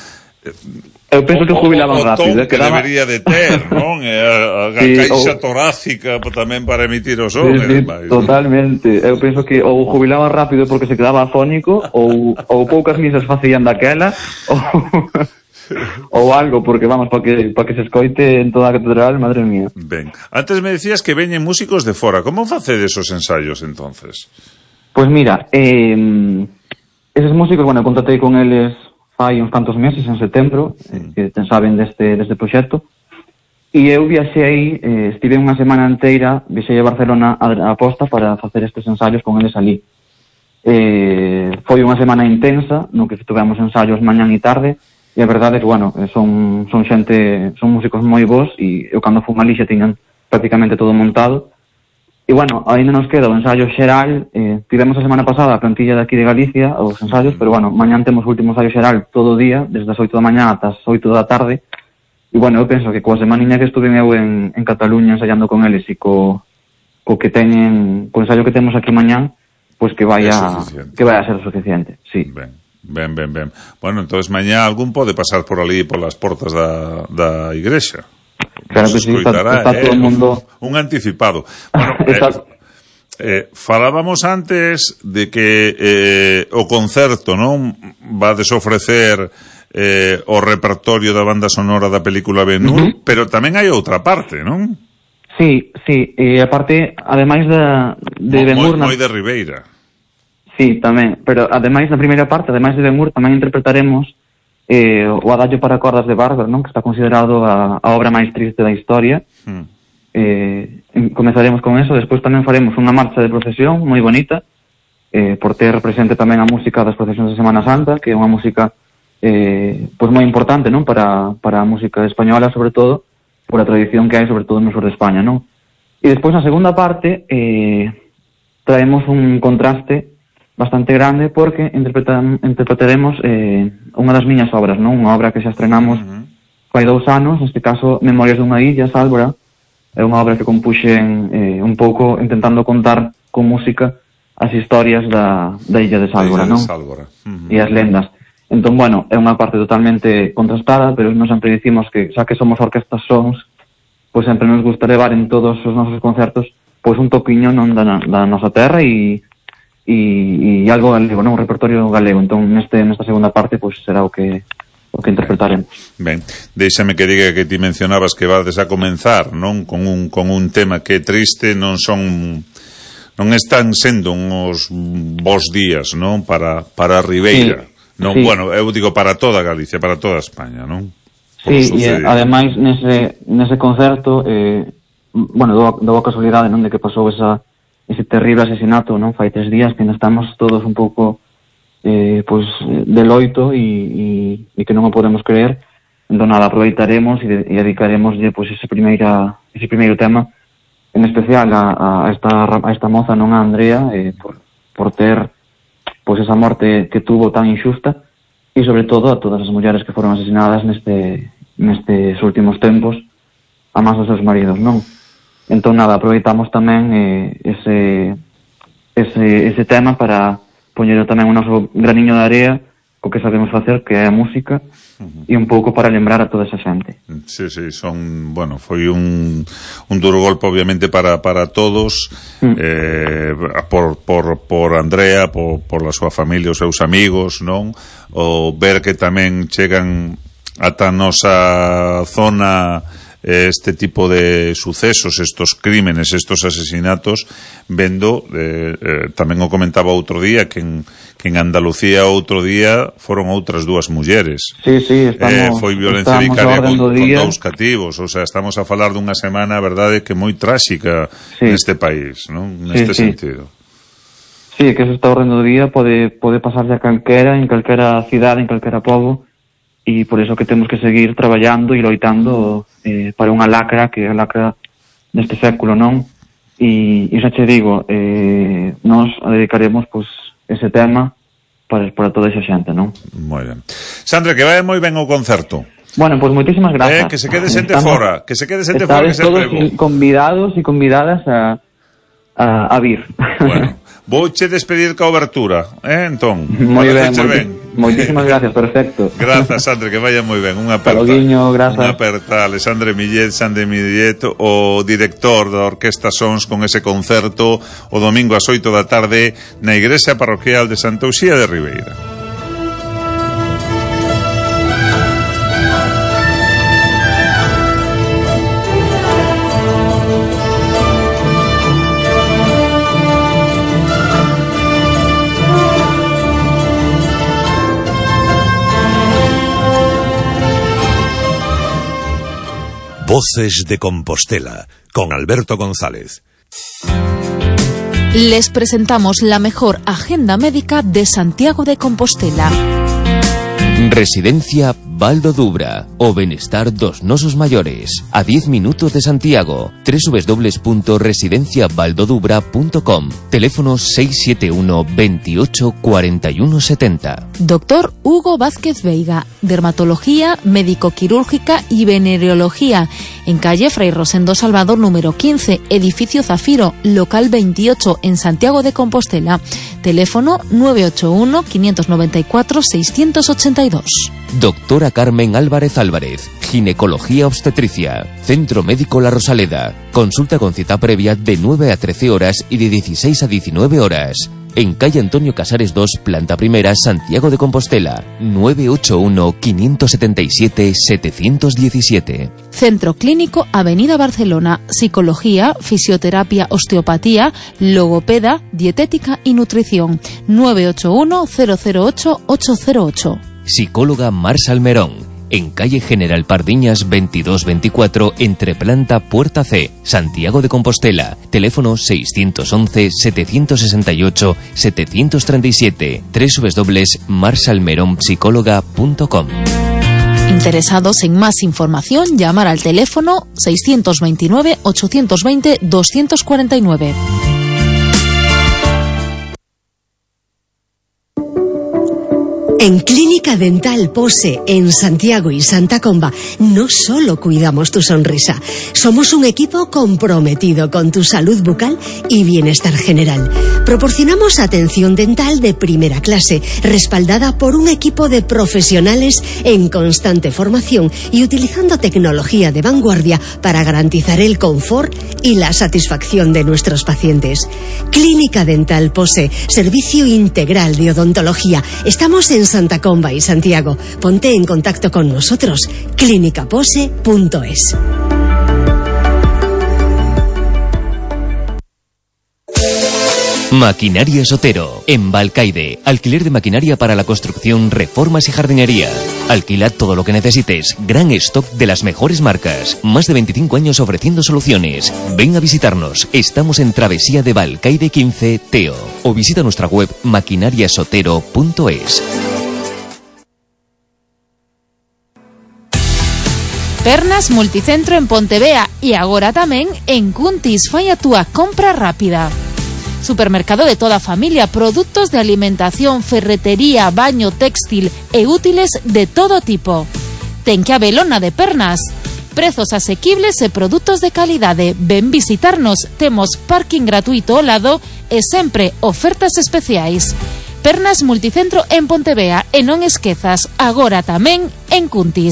Eu penso que jubilaban o, o rápido, que daba... debería de ter, non? E a, a sí, caixa o... torácica tamén para emitir os sons. Sí, sí, totalmente. Eu penso que ou jubilaban rápido porque se quedaba afónico ou, ou poucas misas facían daquela ou... ou algo, porque vamos, para que, pa que se escoite en toda a catedral, madre mía. Ben, antes me decías que veñen músicos de fora. Como facedes esos ensayos, entonces? Pois pues mira, eh, eses músicos, bueno, contatei con eles fai uns cantos meses, en setembro, eh, que ten saben deste, deste proxecto, e eu viaxei, eh, estive unha semana inteira, viaxei a Barcelona a, a posta para facer estes ensayos con eles ali. Eh, foi unha semana intensa, no que tivemos ensayos mañán e tarde, e a verdade é que, bueno, son, son xente, son músicos moi bons, e eu cando fui a Galicia tiñan prácticamente todo montado, E, bueno, ainda nos queda o ensayo xeral. Eh, tivemos a semana pasada a plantilla de aquí de Galicia, os ensayos, pero, bueno, mañán temos o último ensayo xeral todo o día, desde as oito da mañá ata as oito da tarde. E, bueno, eu penso que coa semaniña que estuve eu en, en Cataluña ensayando con eles e co, co que teñen, co ensayo que temos aquí mañán, pois que vai a, que vai a ser suficiente, sí. Ben, ben, ben, ben. Bueno, entonces mañá algún pode pasar por ali, por las portas da, da igrexa. Claro que sí, está, está eh, todo o mundo... Un, un anticipado. Bueno, eh, eh, falábamos antes de que eh, o concerto, non, vades ofrecer eh, o repertorio da banda sonora da película Ben-Hur, uh-huh. pero tamén hai outra parte, non? Sí, sí, e aparte, ademais da, de Ben-Hur... Moi, moi de Ribeira. Sí, tamén, pero ademais na primeira parte, ademais de Ben-Hur, tamén interpretaremos eh, o Adagio para cordas de Barber, non? Que está considerado a, a obra máis triste da historia. Mm. Eh, comezaremos con eso, despois tamén faremos unha marcha de procesión moi bonita, eh, por ter presente tamén a música das procesións de Semana Santa, que é unha música eh, pois moi importante, non? Para, para a música española, sobre todo, por a tradición que hai, sobre todo no sur de España, non? E despois, na segunda parte, eh, traemos un contraste bastante grande porque interpretaremos eh, unha das miñas obras, non? Unha obra que xa estrenamos uh-huh. fai dous anos, neste caso Memorias dunha illa, Sálvora. É unha obra que compuxen eh, un pouco intentando contar con música as historias da, da illa de Sálvora, non? Uh-huh. E as lendas. Entón, bueno, é unha parte totalmente contrastada, pero nós sempre dicimos que, xa que somos orquestas sons, pois sempre nos gusta levar en todos os nosos concertos pois un toquiño non da, da nosa terra e e, e algo galego, non? Un repertorio galego. Entón, neste, nesta segunda parte, pois será o que o que interpretaremos. Ben, deixame que diga que ti mencionabas que vades a comenzar, non? Con un, con un tema que é triste, non son non están sendo uns bons días, non? Para, para Ribeira. Sí, non, sí. Bueno, eu digo para toda Galicia, para toda España, non? Por sí, e ademais nese, nese concerto eh, bueno, dou, dou a casualidade, non? De que pasou esa ese terrible asesinato, non? Fai tres días que ainda estamos todos un pouco eh, pois, de loito e, e, e que non o podemos creer. Entón, nada, aproveitaremos e, de, e dedicaremoslle pois, ese, primeira, ese primeiro tema en especial a, a, esta, a esta moza, non a Andrea, eh, por, por ter pois, esa morte que tuvo tan injusta e sobre todo a todas as mulleres que foron asesinadas neste, nestes últimos tempos a máis dos seus maridos, non? Entón, nada, aproveitamos tamén eh, ese, ese, ese tema para poñer tamén o noso graniño de area co que sabemos facer, que é a música, uh-huh. e un pouco para lembrar a toda esa xente. Sí, sí, son, bueno, foi un, un duro golpe, obviamente, para, para todos, uh-huh. eh, por, por, por Andrea, por, por a súa familia, os seus amigos, non? O ver que tamén chegan ata a nosa zona este tipo de sucesos, estos crímenes, estos asesinatos, vendo, eh, eh, tamén o comentaba outro día, que en, que en Andalucía outro día foron outras dúas mulleres. Sí, sí, estamos, eh, foi violencia vicaria con, con dous cativos, o sea, estamos a falar dunha semana, a verdade, que moi tráxica sí. neste país, non? Neste sí, sentido. Sí, que eso está orden do día, pode, pode pasarse a calquera, en calquera cidade, en calquera pobo, e por iso que temos que seguir traballando e loitando eh, para unha lacra que é a lacra deste século, non? E, e xa che digo, eh, nós dedicaremos pois, ese tema para, para toda esa xente, non? Moi ben. Sandra, que vai moi ben o concerto. Bueno, pois moitísimas grazas. Eh, que se quede xente fora, que se quede xente fora, que sempre todos convidados e convidadas a, a, a vir. Bueno, vouche despedir ca obertura, eh, entón. Moi ben, moi moitísimas gracias, perfecto. Grazas, Sandra, que vaya moi ben. Unha aperta. Guiño, grazas. Unha aperta, Alexandre Millet, Sandre Millet, o director da Orquesta Sons con ese concerto o domingo ás oito da tarde na Igrexa Parroquial de Santa Uxía de Ribeira. Voces de Compostela, con Alberto González. Les presentamos la mejor agenda médica de Santiago de Compostela. Residencia Valdo Dubra, o benestar dos nosos maiores, a diez minutos de Santiago. doble u doble u doble u punto residencia valdo dubra punto com. Teléfono seis siete uno, veintiocho, cuarenta y uno setenta. Doctor Hugo Vázquez Veiga, dermatología, médico-quirúrgica y venereología, en calle Fray Rosendo Salvador número quince, edificio Zafiro, local veintiocho, en Santiago de Compostela. Teléfono nueve ocho uno, quinientos noventa y cuatro, seiscientos ochenta y dos. Doctora Carmen Álvarez Álvarez, ginecología obstetricia, Centro Médico La Rosaleda. Consulta con cita previa de nueve a trece horas y de dieciséis a diecinueve horas. En calle Antonio Casares dos, planta primera, Santiago de Compostela. nueve ocho uno, quinientos setenta y siete, setecientos diecisiete. Centro Clínico Avenida Barcelona, psicología, fisioterapia, osteopatía, logopeda, dietética y nutrición. nueve ocho uno, cero cero ocho, ocho cero ocho. Psicóloga Mar Salmerón, en calle General Pardiñas veintidós veinticuatro, entre planta Puerta C, Santiago de Compostela. Teléfono seiscientos once, setecientos sesenta y ocho, setecientos treinta y siete. doble u doble u doble u punto mar salmerón psicóloga punto com. Interesados en más información, llamar al teléfono seiscientos veintinueve, ochocientos veinte, doscientos cuarenta y nueve. En Clínica Dental Pose, en Santiago y Santa Comba, no solo cuidamos tu sonrisa, somos un equipo comprometido con tu salud bucal y bienestar general. Proporcionamos atención dental de primera clase, respaldada por un equipo de profesionales en constante formación y utilizando tecnología de vanguardia para garantizar el confort y la satisfacción de nuestros pacientes. Clínica Dental Pose, servicio integral de odontología. Estamos en Santa Comba y Santiago. Ponte en contacto con nosotros. clínica pose punto es. Maquinaria Sotero, en Balcaide. Alquiler de maquinaria para la construcción, reformas y jardinería. Alquila todo lo que necesites. Gran stock de las mejores marcas. Más de veinticinco años ofreciendo soluciones. Ven a visitarnos. Estamos en Travesía de Balcaide quince, Teo. O visita nuestra web maquinaria sotero punto es. Pernas Multicentro en Pontevea y agora tamén en Cuntis. Fai a túa compra rápida. Supermercado de toda familia, productos de alimentación, ferretería, baño, textil e útiles de todo tipo. Ten que abelona de Pernas. Prezos asequibles e produtos de calidade. Ven visitarnos, temos parking gratuito ao lado e sempre ofertas especiais. Pernas Multicentro en Pontevea e non esquezas, agora tamén en Cuntis.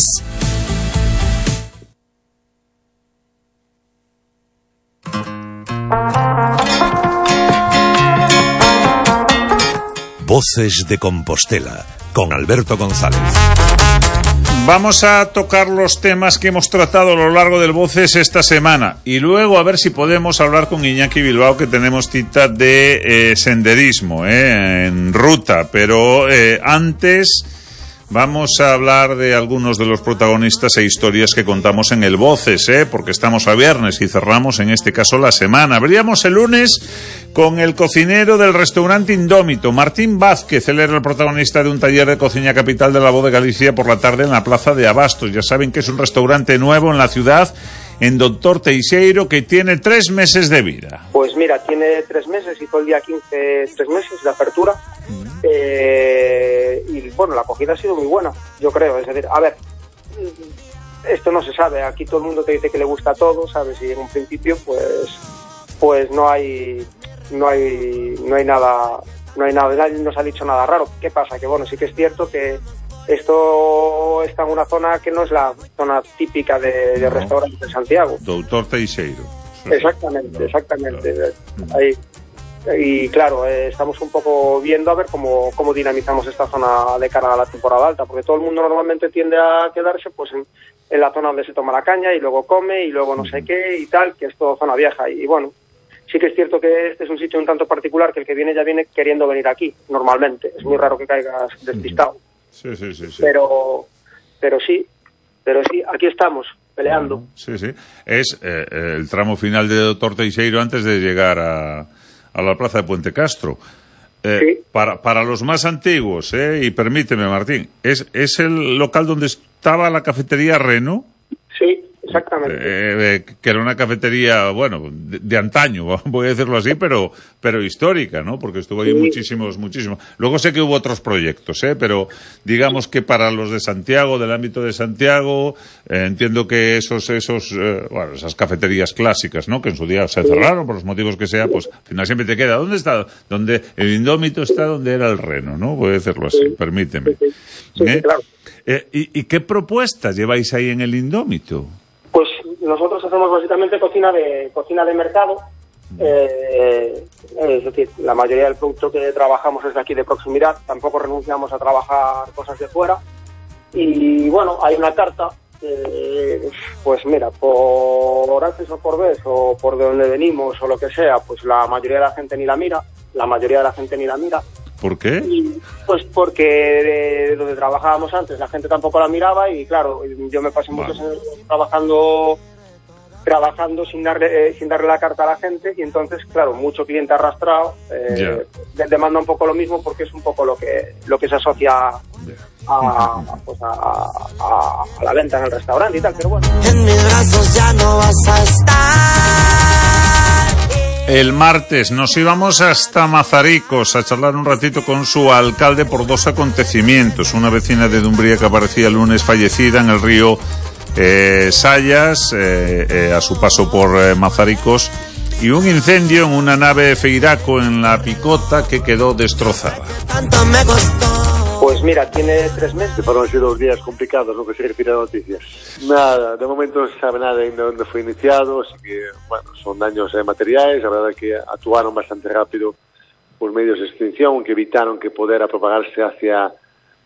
Voces de Compostela, con Alberto González. Vamos a tocar los temas que hemos tratado a lo largo del Voces esta semana y luego a ver si podemos hablar con Iñaki Bilbao, que tenemos cita de eh, senderismo eh, en ruta, pero eh, antes vamos a hablar de algunos de los protagonistas e historias que contamos en el Voces, ¿eh? Porque estamos a viernes y cerramos en este caso la semana. Abríamos el lunes con el cocinero del restaurante Indómito, Martín Vázquez. Él era el protagonista de un taller de cocina capital de la Voz de Galicia por la tarde en la Plaza de Abastos. Ya saben que es un restaurante nuevo en la ciudad, en Doctor Teixeiro, que tiene tres meses de vida. Pues mira, tiene tres meses, hizo el día quince, tres meses de apertura. Uh-huh. eh, y bueno, la acogida ha sido muy buena, yo creo. Es decir, a ver, esto no se sabe, aquí todo el mundo te dice que le gusta todo, ¿sabes? Y en un principio pues pues no hay no hay no hay nada no hay nada, nadie nos ha dicho nada raro. ¿Qué pasa? Que bueno, sí que es cierto que esto está en una zona que no es la zona típica de, de no. restaurantes de Santiago. Doctor Teixeiro. Exactamente, exactamente. Ahí. Y claro, eh, estamos un poco viendo a ver cómo, cómo dinamizamos esta zona de cara a la temporada alta, porque todo el mundo normalmente tiende a quedarse pues en, en la zona donde se toma la caña y luego come y luego no sé qué y tal, que es todo zona vieja. Y, y bueno, sí que es cierto que este es un sitio un tanto particular, que el que viene ya viene queriendo venir aquí, normalmente. Es muy raro que caigas despistado. Sí, sí, sí, sí. Pero, pero sí, pero sí, aquí estamos, peleando. Sí, sí. Es eh, el tramo final de Doctor Teixeiro antes de llegar a, a la plaza de Puente Castro. Eh, sí. para, para los más antiguos, eh, y permíteme, Martín, es, es el local donde estaba la cafetería Reno. Sí, exactamente. Eh, que era una cafetería, bueno, de, de antaño, voy a decirlo así, pero pero histórica, ¿no? Porque estuvo ahí sí. muchísimos, muchísimos. Luego sé que hubo otros proyectos, ¿eh? Pero digamos que para los de Santiago, del ámbito de Santiago, eh, entiendo que esos, esos, eh, bueno, esas cafeterías clásicas, ¿no? Que en su día se cerraron por los motivos que sea, pues al final siempre te queda. ¿Dónde está? Donde el Indómito está donde era el Reno, ¿no? Voy a decirlo así, sí. permíteme. Sí, sí. ¿Eh? Sí, claro. Eh, ¿y, ¿Y qué propuestas lleváis ahí en el Indómito? Pues nosotros hacemos básicamente cocina de cocina de mercado, eh, es decir, la mayoría del producto que trabajamos es de aquí de proximidad, tampoco renunciamos a trabajar cosas de fuera y bueno, hay una carta, eh, pues mira, por H o por B o por de donde venimos o lo que sea, pues la mayoría de la gente ni la mira, la mayoría de la gente ni la mira. ¿Por qué? Y, pues porque de donde trabajábamos antes la gente tampoco la miraba y claro, yo me pasé muchos años trabajando trabajando sin darle eh, sin darle la carta a la gente y entonces claro, mucho cliente arrastrado eh, yeah. demanda un poco lo mismo porque es un poco lo que lo que se asocia a, pues a, a, a la venta en el restaurante y tal, pero bueno. En mis brazos ya no vas a estar. El martes nos íbamos hasta Mazaricos a charlar un ratito con su alcalde por dos acontecimientos. Una vecina de Dumbría que aparecía el lunes fallecida en el río eh, Sayas, eh, eh, a su paso por eh, Mazaricos, y un incendio en una nave Feiraco en La Picota que quedó destrozada. Pues mira, tiene tres meses. Fueron sido dos días complicados, no que se refiere a noticias. Nada, de momento no se sabe nada de dónde fue iniciado, así que, bueno, son daños eh, materiales, la verdad es que actuaron bastante rápido por medios de extinción que evitaron que pudiera propagarse hacia a,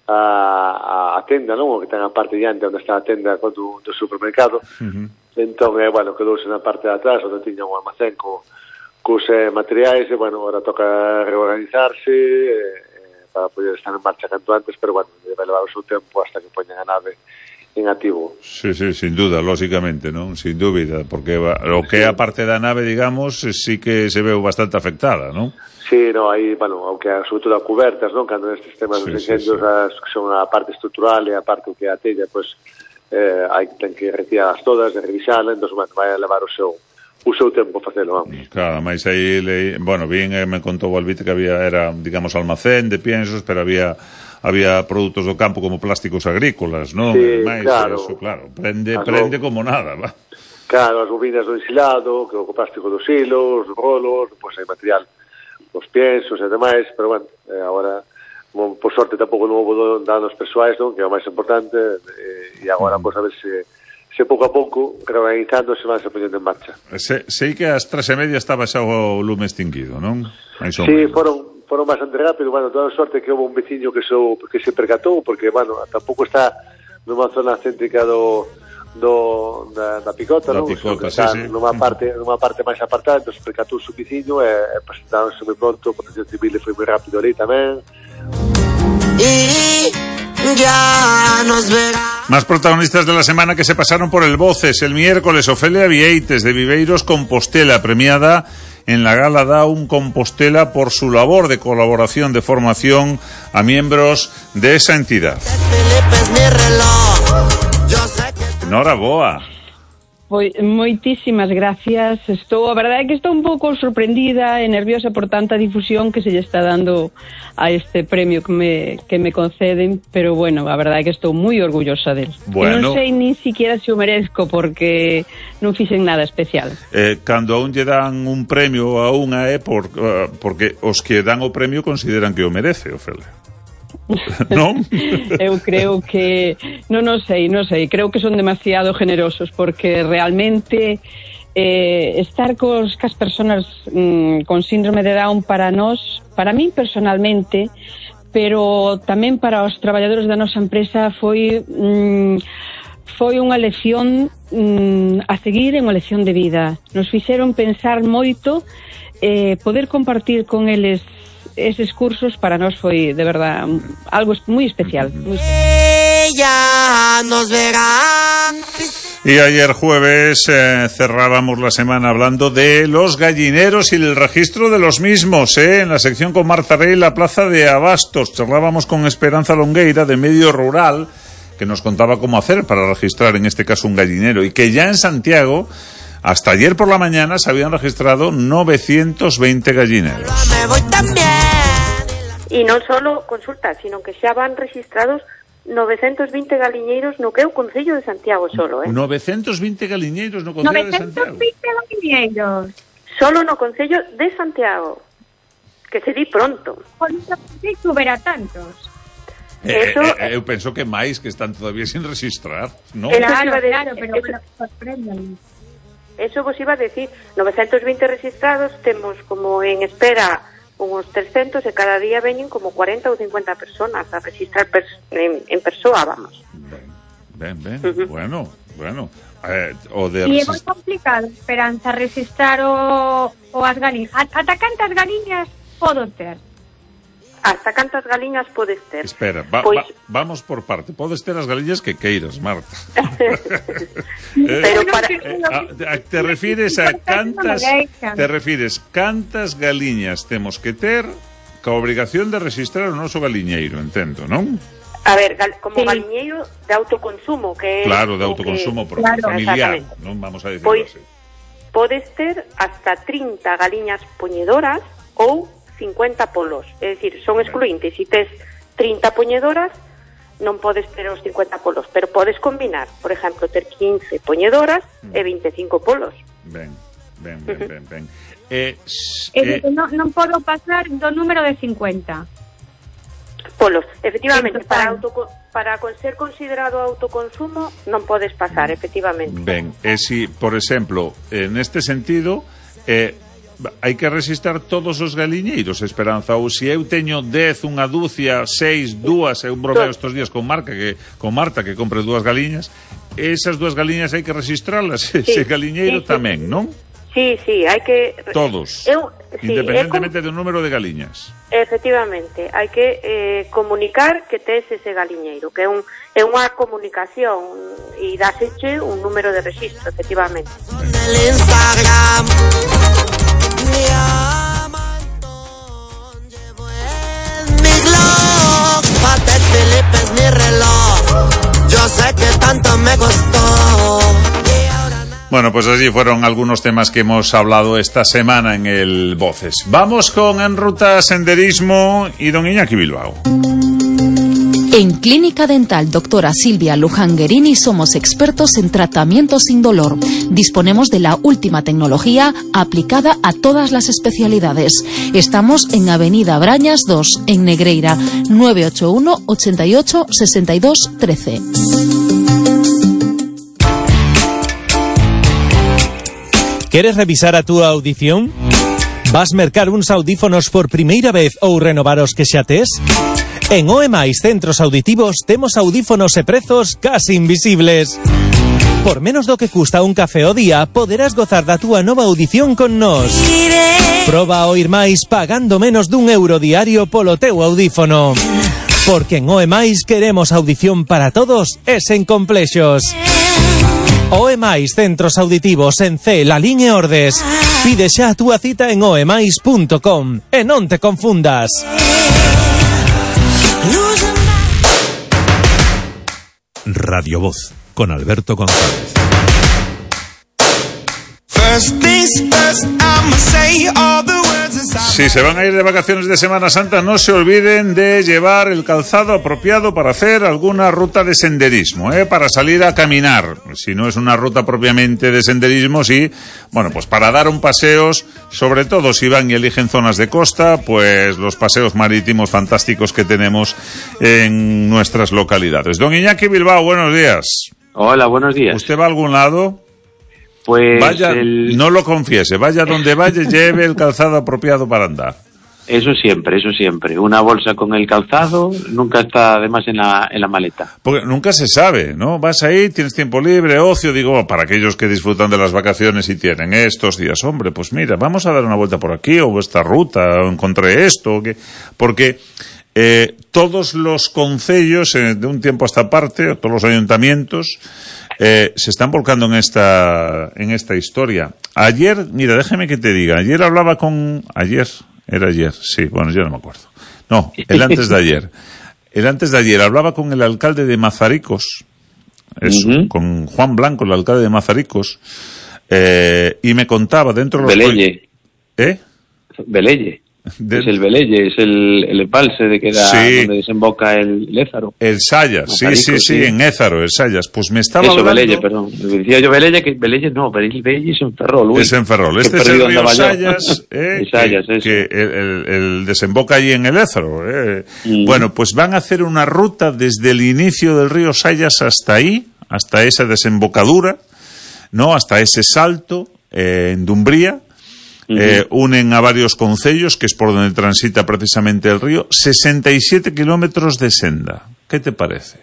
a, a tenda, ¿no? Que está en la parte de antes, donde está la tenda do, do supermercado. Uh-huh. Entón, eh, bueno, quedouse na parte de atrás, onde tiña un almacén co, cos eh, materiais, e, bueno, ahora toca reorganizarse, eh, para poder estar en marcha canto antes, pero bueno, debe levar o seu tempo hasta que poñan a nave en activo. Sí, sí, sin duda, lógicamente, ¿no? Sin dúbida, porque va, lo que é a parte da nave, digamos, sí que se veu bastante afectada, ¿no? Sí, no, aí, bueno, aunque sobre todo a cubertas, ¿no? Cando nestes temas sí, dos incendios, sí, sí. As, que son a parte estructural e a parte que é a tella, pues, eh, hai ten que retirarlas todas, de revisarlas, entón, bueno, vai a levar o seu o seu tempo facelo, vamos. Claro, máis aí, le, bueno, bien, eh, me contou Balbite que había, era, digamos, almacén de piensos, pero había había produtos do campo como plásticos agrícolas, non? Sí, máis, claro. Eso, claro, prende, as prende bo... como nada, va. Claro, as bobinas do ensilado, que o plástico dos hilos, os rolos, pois pues, hai material, os piensos e demais, pero bueno, eh, agora, como, por sorte, tampouco non houve danos persoais, non? Que é o máis importante, e, e agora, mm. pois, a ver se... se pouco a pouco, reorganizando, se van se poñendo en marcha. Se, sei que ás tres e media estaba xa o lume extinguido, non? Sí, foron, foron bastante rápido, bueno, toda a sorte que houve un veciño que, so, que se percatou, porque, bueno, tampouco está nunha zona céntrica do, do da, da Picota, non? Picota, sí, está sí. Nunha parte, nunha parte máis apartada, entón se percatou o veciño e, e presentaronse moi pronto, a Protección Civil foi moi rápido ali tamén. Y ya nos verá. Más protagonistas de la semana que se pasaron por el Voces. El miércoles, Ofelia Vieites, de Viveiros Compostela, premiada en la Gala Daun Compostela por su labor de colaboración, de formación a miembros de esa entidad. Enhoraboa. Pois, moitísimas gracias. Estou, a verdade é que estou un pouco sorprendida e nerviosa por tanta difusión que se lle está dando a este premio que me, que me conceden, pero bueno, a verdade é que estou moi orgullosa del. Bueno. Non sei nin siquiera se o merezco porque non fixen nada especial. Eh, cando a un lle dan un premio a unha é por, uh, porque os que dan o premio consideran que o merece, Ofelia. Non? Eu creo que non, non sei, non sei, creo que son demasiado generosos porque realmente eh, estar cos cas persoas mm, con síndrome de Down para nós, para min personalmente, pero tamén para os traballadores da nosa empresa foi mm, foi unha lección mm, a seguir, unha lección de vida. Nos fixeron pensar moito, eh, poder compartir con eles eses cursos para nós foi, de verdad, algo moi especial. Muy especial. Ella nos verá. Y ayer jueves eh, cerrábamos la semana hablando de los gallineros y el registro de los mismos, ¿eh? En la sección con Marta Rey, la plaza de Abastos. Charlábamos con Esperanza Longueira, de Medio Rural, que nos contaba cómo hacer para registrar en este caso un gallinero, y que ya en Santiago hasta ayer por la mañana se habían registrado novecientos veinte gallineros. E non solo consultas, sino que xa van registrados novecientos veinte galiñeiros no que é o Concello de Santiago solo, eh? novecientos veinte galiñeiros no Concello de Santiago. novecientos veinte galiñeiros. Solo no Concello de Santiago. Que se di pronto. Por iso que subera tantos. Eh, Eso, eh, eu penso que máis que están todavía sin registrar, ¿no? Claro, claro, pero bueno, sorprenden. Eso vos iba a decir, novecientos veinte registrados, temos como en espera uns trescentos e cada día veñen como cuarenta ou cincuenta personas a registrar pers en, en persoa, vamos. Ben, ben, uh-huh. bueno, bueno. Eh, o de E é moi complicado, Esperanza, registrar o, o as galiñas. Ata cantas galiñas podo ter? Hasta cantas galiñas podes ter? Espera, va, pois... va, vamos por parte. Podes ter as galiñas que queiras, Marta. Pero para... eh, a, a, te refires a cantas te refires cantas galiñas temos que ter ca obrigación de registrar o noso galiñeiro, entendo, non? A ver, gal, como sí. Galiñeiro de autoconsumo, que é... Claro, de autoconsumo que... propio, claro, familiar, non vamos a decirlo pois, así. Podes ter hasta trinta galiñas poñedoras ou cincuenta polos, é dicir, son excluintes. Se tes trinta poñedoras, non podes ter os cincuenta polos, pero podes combinar, por exemplo, ter quince poñedoras mm. e veinticinco polos. Ben, ben, ben, ben, ben. Eh, eh, non, non podo pasar do número de cincuenta polos. Efectivamente, para auto, para ser considerado autoconsumo non podes pasar, efectivamente. Ben, e si, por exemplo, en este sentido, eh, hai que registrar todos os galiñeiros, Esperanza, ou se eu teño dez, unha dúcia, seis, dúas, eu bromeo estes días con Marca que con Marta que compre dúas galiñas, esas dúas galiñas hai que registralas, sí, ese galiñeiro sí, sí. tamén, non? Sí, sí, hai que... Todos, eu, sí, independentemente com... do número de galiñas. Efectivamente, hai que eh, comunicar que tes ese galiñeiro, que é, un, é unha comunicación e dáseche un número de registro, efectivamente. Mi reloj, yo sé que tanto me costó. Bueno, pues así fueron algunos temas que hemos hablado esta semana en el Voces. Vamos con En Ruta Senderismo y don Iñaki Bilbao. En Clínica Dental Doctora Silvia Lujanguerini somos expertos en tratamiento sin dolor. Disponemos de la última tecnología aplicada a todas las especialidades. Estamos en Avenida Brañas dos, en Negreira, nueve ocho uno, ochenta y ocho, sesenta y dos, trece. ¿Quieres revisar a tu audición? Vas mercar uns audífonos por primeira vez ou renovar os que xa tes? En O E Mais Centros Auditivos temos audífonos e prezos casi invisibles. Por menos do que custa un café ao día, poderás gozar da túa nova audición con nós. Proba a oír máis pagando menos dun euro diario polo teu audífono. Porque en O E Mais queremos audición para todos e sen complexos. O E Mais Centros Auditivos en C, Lalín e Ordes. Pide xa a túa cita en o e mais punto com e non te confundas. Radio Voz con Alberto González. Si se van a ir de vacaciones de Semana Santa, no se olviden de llevar el calzado apropiado para hacer alguna ruta de senderismo, ¿eh? Para salir a caminar. Si no es una ruta propiamente de senderismo, sí, bueno, pues para dar un paseo, sobre todo si van y eligen zonas de costa, pues los paseos marítimos fantásticos que tenemos en nuestras localidades. Don Iñaki Bilbao, buenos días. Hola, buenos días. ¿Usted va a algún lado? Pues vaya, el... no lo confiese, vaya donde vaya, lleve el calzado apropiado para andar. Eso siempre, eso siempre. Una bolsa con el calzado nunca está además en la, en la maleta. Porque nunca se sabe, ¿no? Vas ahí, tienes tiempo libre, ocio, digo, para aquellos que disfrutan de las vacaciones y tienen estos días, hombre, pues mira, vamos a dar una vuelta por aquí, o esta ruta, o encontré esto, que... porque... Eh, todos los concellos, eh, de un tiempo a esta parte, o todos los ayuntamientos, eh, se están volcando en esta, en esta historia. Ayer, mira, déjeme que te diga, ayer hablaba con, ayer, era ayer, sí, bueno, yo no me acuerdo. No, el antes de ayer. el antes de ayer hablaba con el alcalde de Mazaricos, eso, uh-huh. con Juan Blanco, el alcalde de Mazaricos, eh, y me contaba dentro de los... Belelle. ¿Eh? Belelle. De... Es el Belelle, es el, el embalse de que da sí. donde desemboca el, el Ézaro. El Sayas, sí, sí, sí, sí, en Ézaro, el Sayas. Pues me estaba Eso, hablando... Belelle, perdón. Decía yo Belelle, que Belelle no, Belelle es en Ferrol. Uy, es en Ferrol. Este es el río Sayas, eh, Sayas que, que el, el, el desemboca allí en el Ézaro. Eh. Mm. Bueno, pues van a hacer una ruta desde el inicio del río Sayas hasta ahí, hasta esa desembocadura, ¿no? Hasta ese salto eh, en Dumbría. Eh, unen a varios concellos, que es por donde transita precisamente el río, sesenta y siete kilómetros de senda. ¿Qué te parece?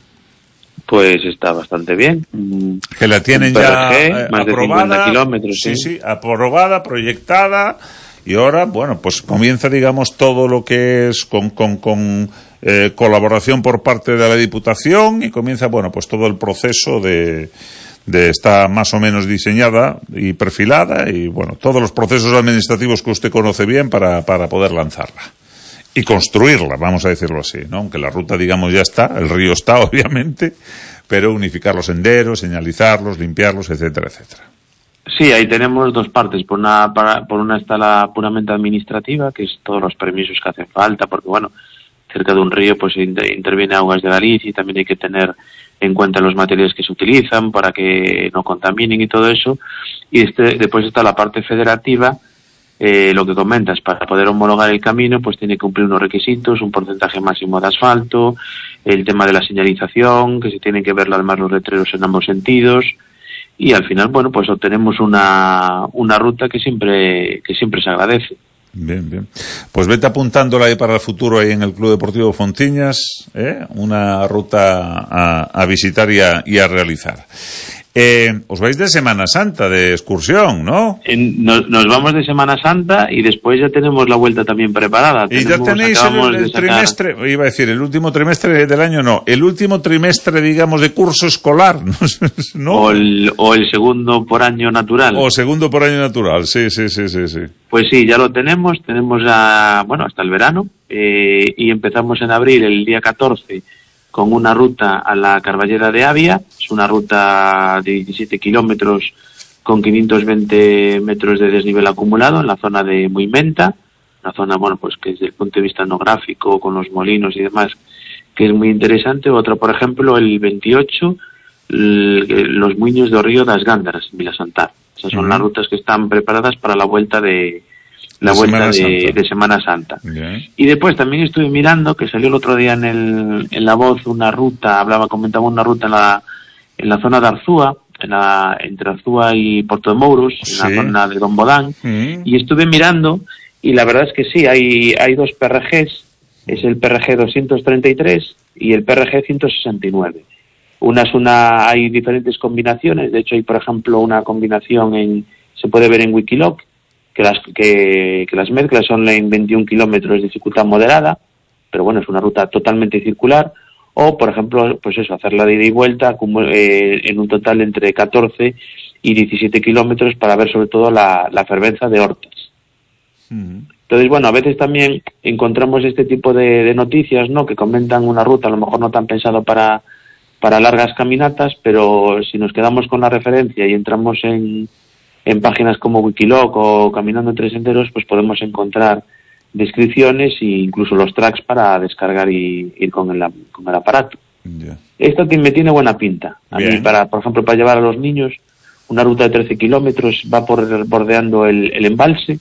Pues está bastante bien. Que la tienen ya eh, más aprobada, de cincuenta kilómetros. Sí, sí, sí, aprobada, proyectada, y ahora, bueno, pues comienza, digamos, todo lo que es con, con, con eh, colaboración por parte de la Diputación, y comienza, bueno, pues todo el proceso de... de está más o menos diseñada y perfilada, y bueno, todos los procesos administrativos que usted conoce bien para, para poder lanzarla y construirla, vamos a decirlo así, ¿no? Aunque la ruta, digamos, ya está, el río está, obviamente, pero unificar los senderos, señalizarlos, limpiarlos, etcétera, etcétera. Sí, ahí tenemos dos partes. Por una, para, por una está la puramente administrativa, que es todos los permisos que hacen falta, porque bueno, cerca de un río pues interviene Aguas de Galicia y también hay que tener en cuenta los materiales que se utilizan para que no contaminen y todo eso. Y este, después está la parte federativa, eh, lo que comentas, para poder homologar el camino pues tiene que cumplir unos requisitos, un porcentaje máximo de asfalto, el tema de la señalización, que se tienen que ver además los letreros en ambos sentidos, y al final, bueno, pues obtenemos una, una ruta que siempre, que siempre se agradece. Bien, bien. Pues vete apuntándola ahí para el futuro ahí en el Club Deportivo Fontiñas, ¿eh? Una ruta a, a visitar y a, y a realizar. Eh, os vais de Semana Santa, de excursión, ¿no? En, nos, nos vamos de Semana Santa y después ya tenemos la vuelta también preparada. Y tenemos, ya tenéis el, el trimestre, iba a decir, el último trimestre del año, no, el último trimestre, digamos, de curso escolar, ¿no? O el, o el segundo por año natural. O segundo por año natural, sí, sí, sí, sí, sí. Pues sí, ya lo tenemos, tenemos a, bueno, hasta el verano, eh, y empezamos en abril, el día catorce, con una ruta a la Carballera de Avia. Es una ruta de diecisiete kilómetros con quinientos veinte metros de desnivel acumulado en la zona de Muimenta, una zona, bueno, pues que desde el punto de vista etnográfico, con los molinos y demás, que es muy interesante. Otra, por ejemplo, el veintiocho, el, los Muiños do Río das Gándaras, en Vilasantar. Esas son uh-huh. las rutas que están preparadas para la vuelta de la de vuelta Semana de, de Semana Santa. Yeah. Y después también estuve mirando, que salió el otro día en el en La Voz, una ruta, hablaba, comentaba una ruta en la en la zona de Arzúa, en la, entre Arzúa y Porto de Mouros, sí. en la zona de Don Bodán, mm. y estuve mirando, y la verdad es que sí, hay hay dos P R Gs, es el P R G doscientos treinta y tres y el P R G ciento sesenta y nueve. Una es una, hay diferentes combinaciones, de hecho hay, por ejemplo, una combinación en, se puede ver en Wikiloc, que las que, que las mezclas son en veintiún kilómetros de dificultad moderada, pero bueno, es una ruta totalmente circular, o por ejemplo, pues eso, hacer la de ida y vuelta como, eh, en un total entre catorce y diecisiete kilómetros para ver sobre todo la, la fervenza de Hortas. Mm. Entonces, bueno, a veces también encontramos este tipo de, de noticias, ¿no?, que comentan una ruta a lo mejor no tan pensado para, para largas caminatas, pero si nos quedamos con la referencia y entramos en en páginas como Wikiloc o Caminando entre Senderos, pues podemos encontrar descripciones e incluso los tracks para descargar y ir con el, con el aparato. Yeah. Esto me tiene buena pinta. A Bien. mí, para, por ejemplo, para llevar a los niños, una ruta de trece kilómetros va por, bordeando el, el embalse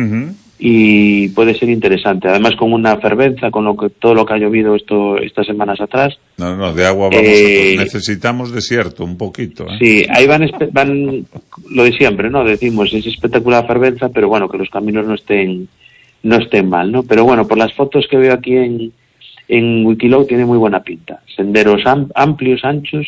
y puede ser interesante. Además, con una fervenza, con lo que todo lo que ha llovido esto estas semanas atrás. No, no, de agua vamos eh, a, necesitamos desierto un poquito. ¿eh? Sí, ahí van, van lo de siempre, ¿no? Decimos, es espectacular fervenza, pero bueno, que los caminos no estén no estén mal, ¿no? Pero bueno, por las fotos que veo aquí en, en Wikiloc tiene muy buena pinta. Senderos am, amplios, anchos,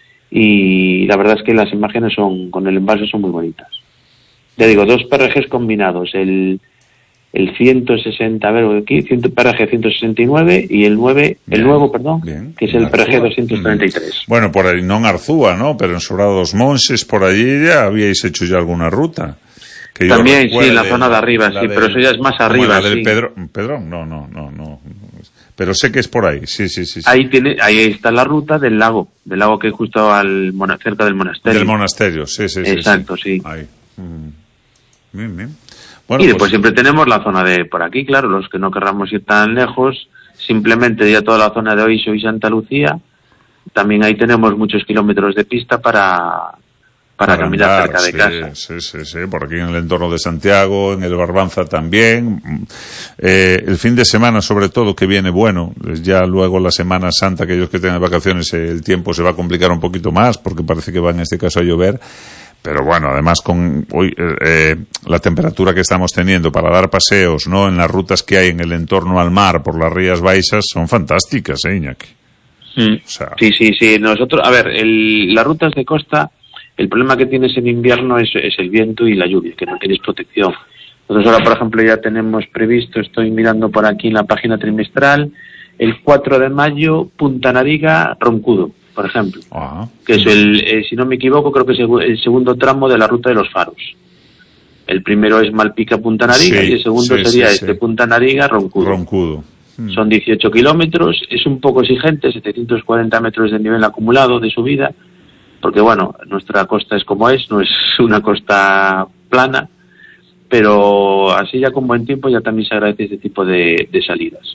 y la verdad es que las imágenes son con el embalse son muy bonitas. Ya digo, dos P R Gs combinados, el el ciento sesenta, a ver, aquí, P R G ciento sesenta y nueve y el nueve, bien, el nuevo, perdón, bien, que es el P R G doscientos treinta y tres. Bueno, por ahí, no en Arzúa, ¿no? Pero en Sobrado dos Monses, por allí ya habíais hecho ya alguna ruta. Que también, sí, en la zona de arriba, la sí, de, pero eso ya es más arriba, la del sí. Pedro, Pedrón, no, no, no, no. pero sé que es por ahí, sí, sí, sí. sí. Ahí tiene, ahí está la ruta del lago, del lago que es justo al cerca del monasterio. Del monasterio, sí, sí, sí. Exacto, sí. sí. Ahí. Mm. Bien, bien. Bueno, y después pues... siempre tenemos la zona de por aquí, claro, los que no querramos ir tan lejos, simplemente ya toda la zona de Oixo y Santa Lucía, también ahí tenemos muchos kilómetros de pista para... Para, para caminar andar, cerca de sí, casa. Sí, sí, sí, por aquí en el entorno de Santiago, en el Barbanza también. Eh, el fin de semana, sobre todo, que viene bueno. Ya luego la Semana Santa, aquellos que tengan vacaciones, eh, el tiempo se va a complicar un poquito más, porque parece que va en este caso a llover. Pero bueno, además con hoy eh, la temperatura que estamos teniendo para dar paseos, ¿no? En las rutas que hay en el entorno al mar, por las Rías Baixas, son fantásticas, ¿eh, Iñaki? Mm. O sea... Sí, sí, sí. Nosotros, a ver, el, las rutas de costa... El problema que tienes en invierno es, es el viento y la lluvia, que no tienes protección. Nosotros ahora, por ejemplo, ya tenemos previsto, estoy mirando por aquí en la página trimestral, el cuatro de mayo, Punta Nariga, Roncudo, por ejemplo. Ajá. Que es el, eh, si no me equivoco, creo que es el, el segundo tramo de la ruta de los faros. El primero es Malpica, Punta Nariga, sí, y el segundo sí, sería sí, este, sí. Punta Nariga, Roncudo. Roncudo. Hmm. Son dieciocho kilómetros, es un poco exigente, setecientos cuarenta metros de nivel acumulado de subida, porque bueno, nuestra costa es como es, no es una costa plana, pero así ya con buen tiempo ya también se agradece este tipo de, de salidas.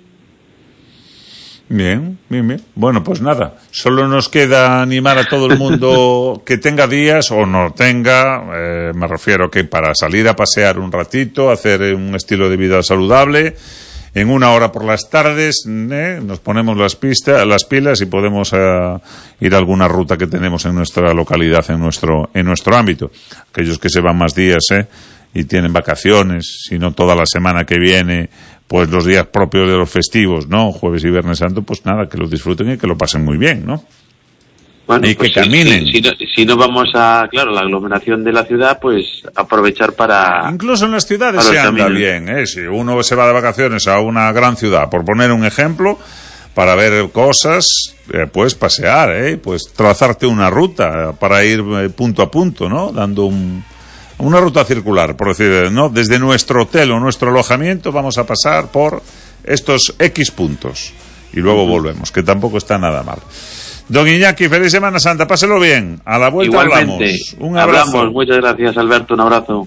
Bien, bien, bien. Bueno, pues nada, solo nos queda animar a todo el mundo que tenga días o no tenga, eh, me refiero que para salir a pasear un ratito, hacer un estilo de vida saludable, en una hora por las tardes, ¿eh? Nos ponemos las pistas, las pilas y podemos eh, ir a alguna ruta que tenemos en nuestra localidad, en nuestro en nuestro ámbito. Aquellos que se van más días ¿eh? y tienen vacaciones, si no toda la semana que viene, pues los días propios de los festivos, ¿no? Jueves y Viernes Santo, pues nada, que los disfruten y que lo pasen muy bien, ¿no? Bueno, y pues que si, caminen. Si, si, no, si no vamos a, claro, la aglomeración de la ciudad, pues aprovechar para... Incluso en las ciudades se anda bien, ¿eh? Si uno se va de vacaciones a una gran ciudad, por poner un ejemplo, para ver cosas, eh, puedes pasear, ¿eh? Pues trazarte una ruta para ir eh, punto a punto, ¿no? Dando un, una ruta circular, por decir, ¿no? Desde nuestro hotel o nuestro alojamiento vamos a pasar por estos X puntos y luego volvemos, que tampoco está nada mal. Don Iñaki, feliz Semana Santa, páselo bien. A la vuelta igualmente, hablamos. Un abrazo. Hablamos, muchas gracias, Alberto, un abrazo.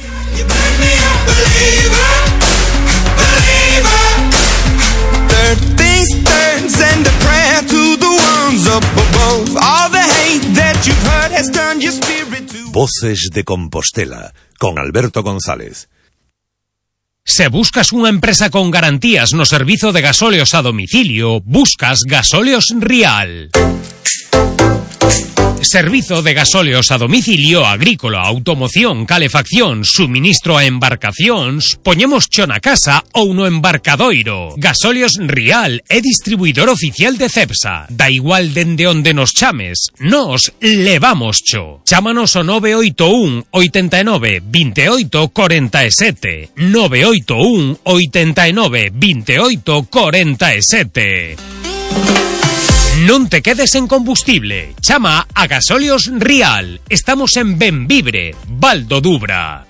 Voces de Compostela, con Alberto González. Se buscas unha empresa con garantías no servizo de gasóleos a domicilio, buscas Gasóleos Rial. Servizo de gasóleos a domicilio, agrícola, automoción, calefacción, suministro a embarcacións, poñemos cho na casa ou no embarcadoiro. Gasóleos Rial é distribuidor oficial de Cepsa. Da igual dende onde nos chames, nos levamos cho. Chámanos o nove oito un, oitenta e nove, veintioito, cuarenta e sete. nove oito un, oitenta e nove, veintioito, cuarenta e sete. Non te quedes en combustible. Chama a Gasóleos Rial. Estamos en Benvibre, Val do Dubra.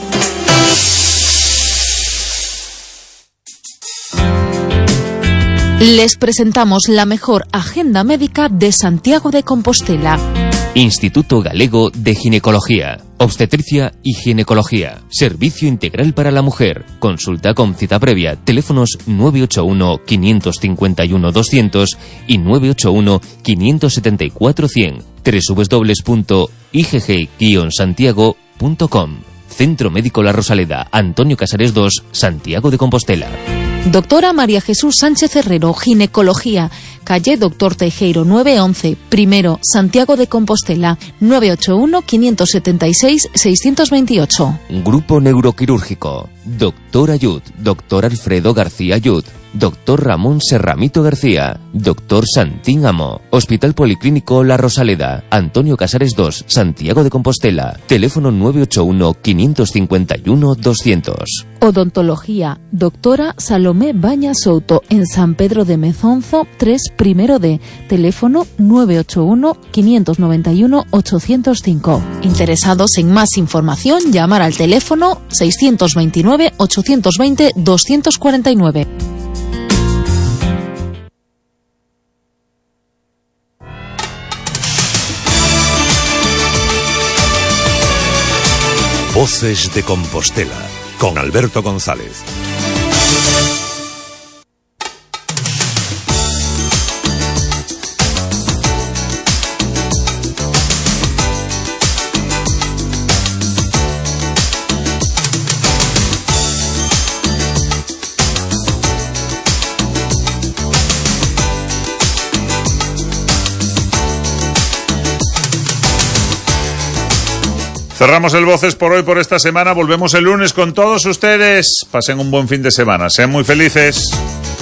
Les presentamos la mejor agenda médica de Santiago de Compostela. Instituto Galego de Ginecología, Obstetricia y Ginecología. Servicio integral para la mujer. Consulta con cita previa. Teléfonos nueve ocho uno, cinco cinco uno, doscientos y nueve ocho uno, cinco siete cuatro, cien. doble u doble u doble u punto i g g guion santiago punto com. Centro Médico La Rosaleda, Antonio Casares dos, Santiago de Compostela. Doctora María Jesús Sánchez Herrero, Ginecología, calle Doctor Teijeiro nueve once, primero, Santiago de Compostela, nueve ocho uno, cinco siete seis, seis dos ocho. Grupo Neuroquirúrgico, Doctor Ayud, Doctor Alfredo García Ayud, Doctor Ramón Serramito García, Doctor Santín Amo, Hospital Policlínico La Rosaleda, Antonio Casares dos, Santiago de Compostela, teléfono nueve ocho uno, cinco cinco uno, doscientos. Odontología, doctora Salomé Baña Souto, en San Pedro de Mezonzo, tres primero D, teléfono nueve ocho uno, cinco nueve uno, ocho cero cinco. Interesados en más información, llamar al teléfono seis dos nueve, ocho dos cero, dos cuatro nueve. Voces de Compostela, con Alberto González. Cerramos el Voces por hoy, por esta semana. Volvemos el lunes con todos ustedes. Pasen un buen fin de semana. Sean muy felices.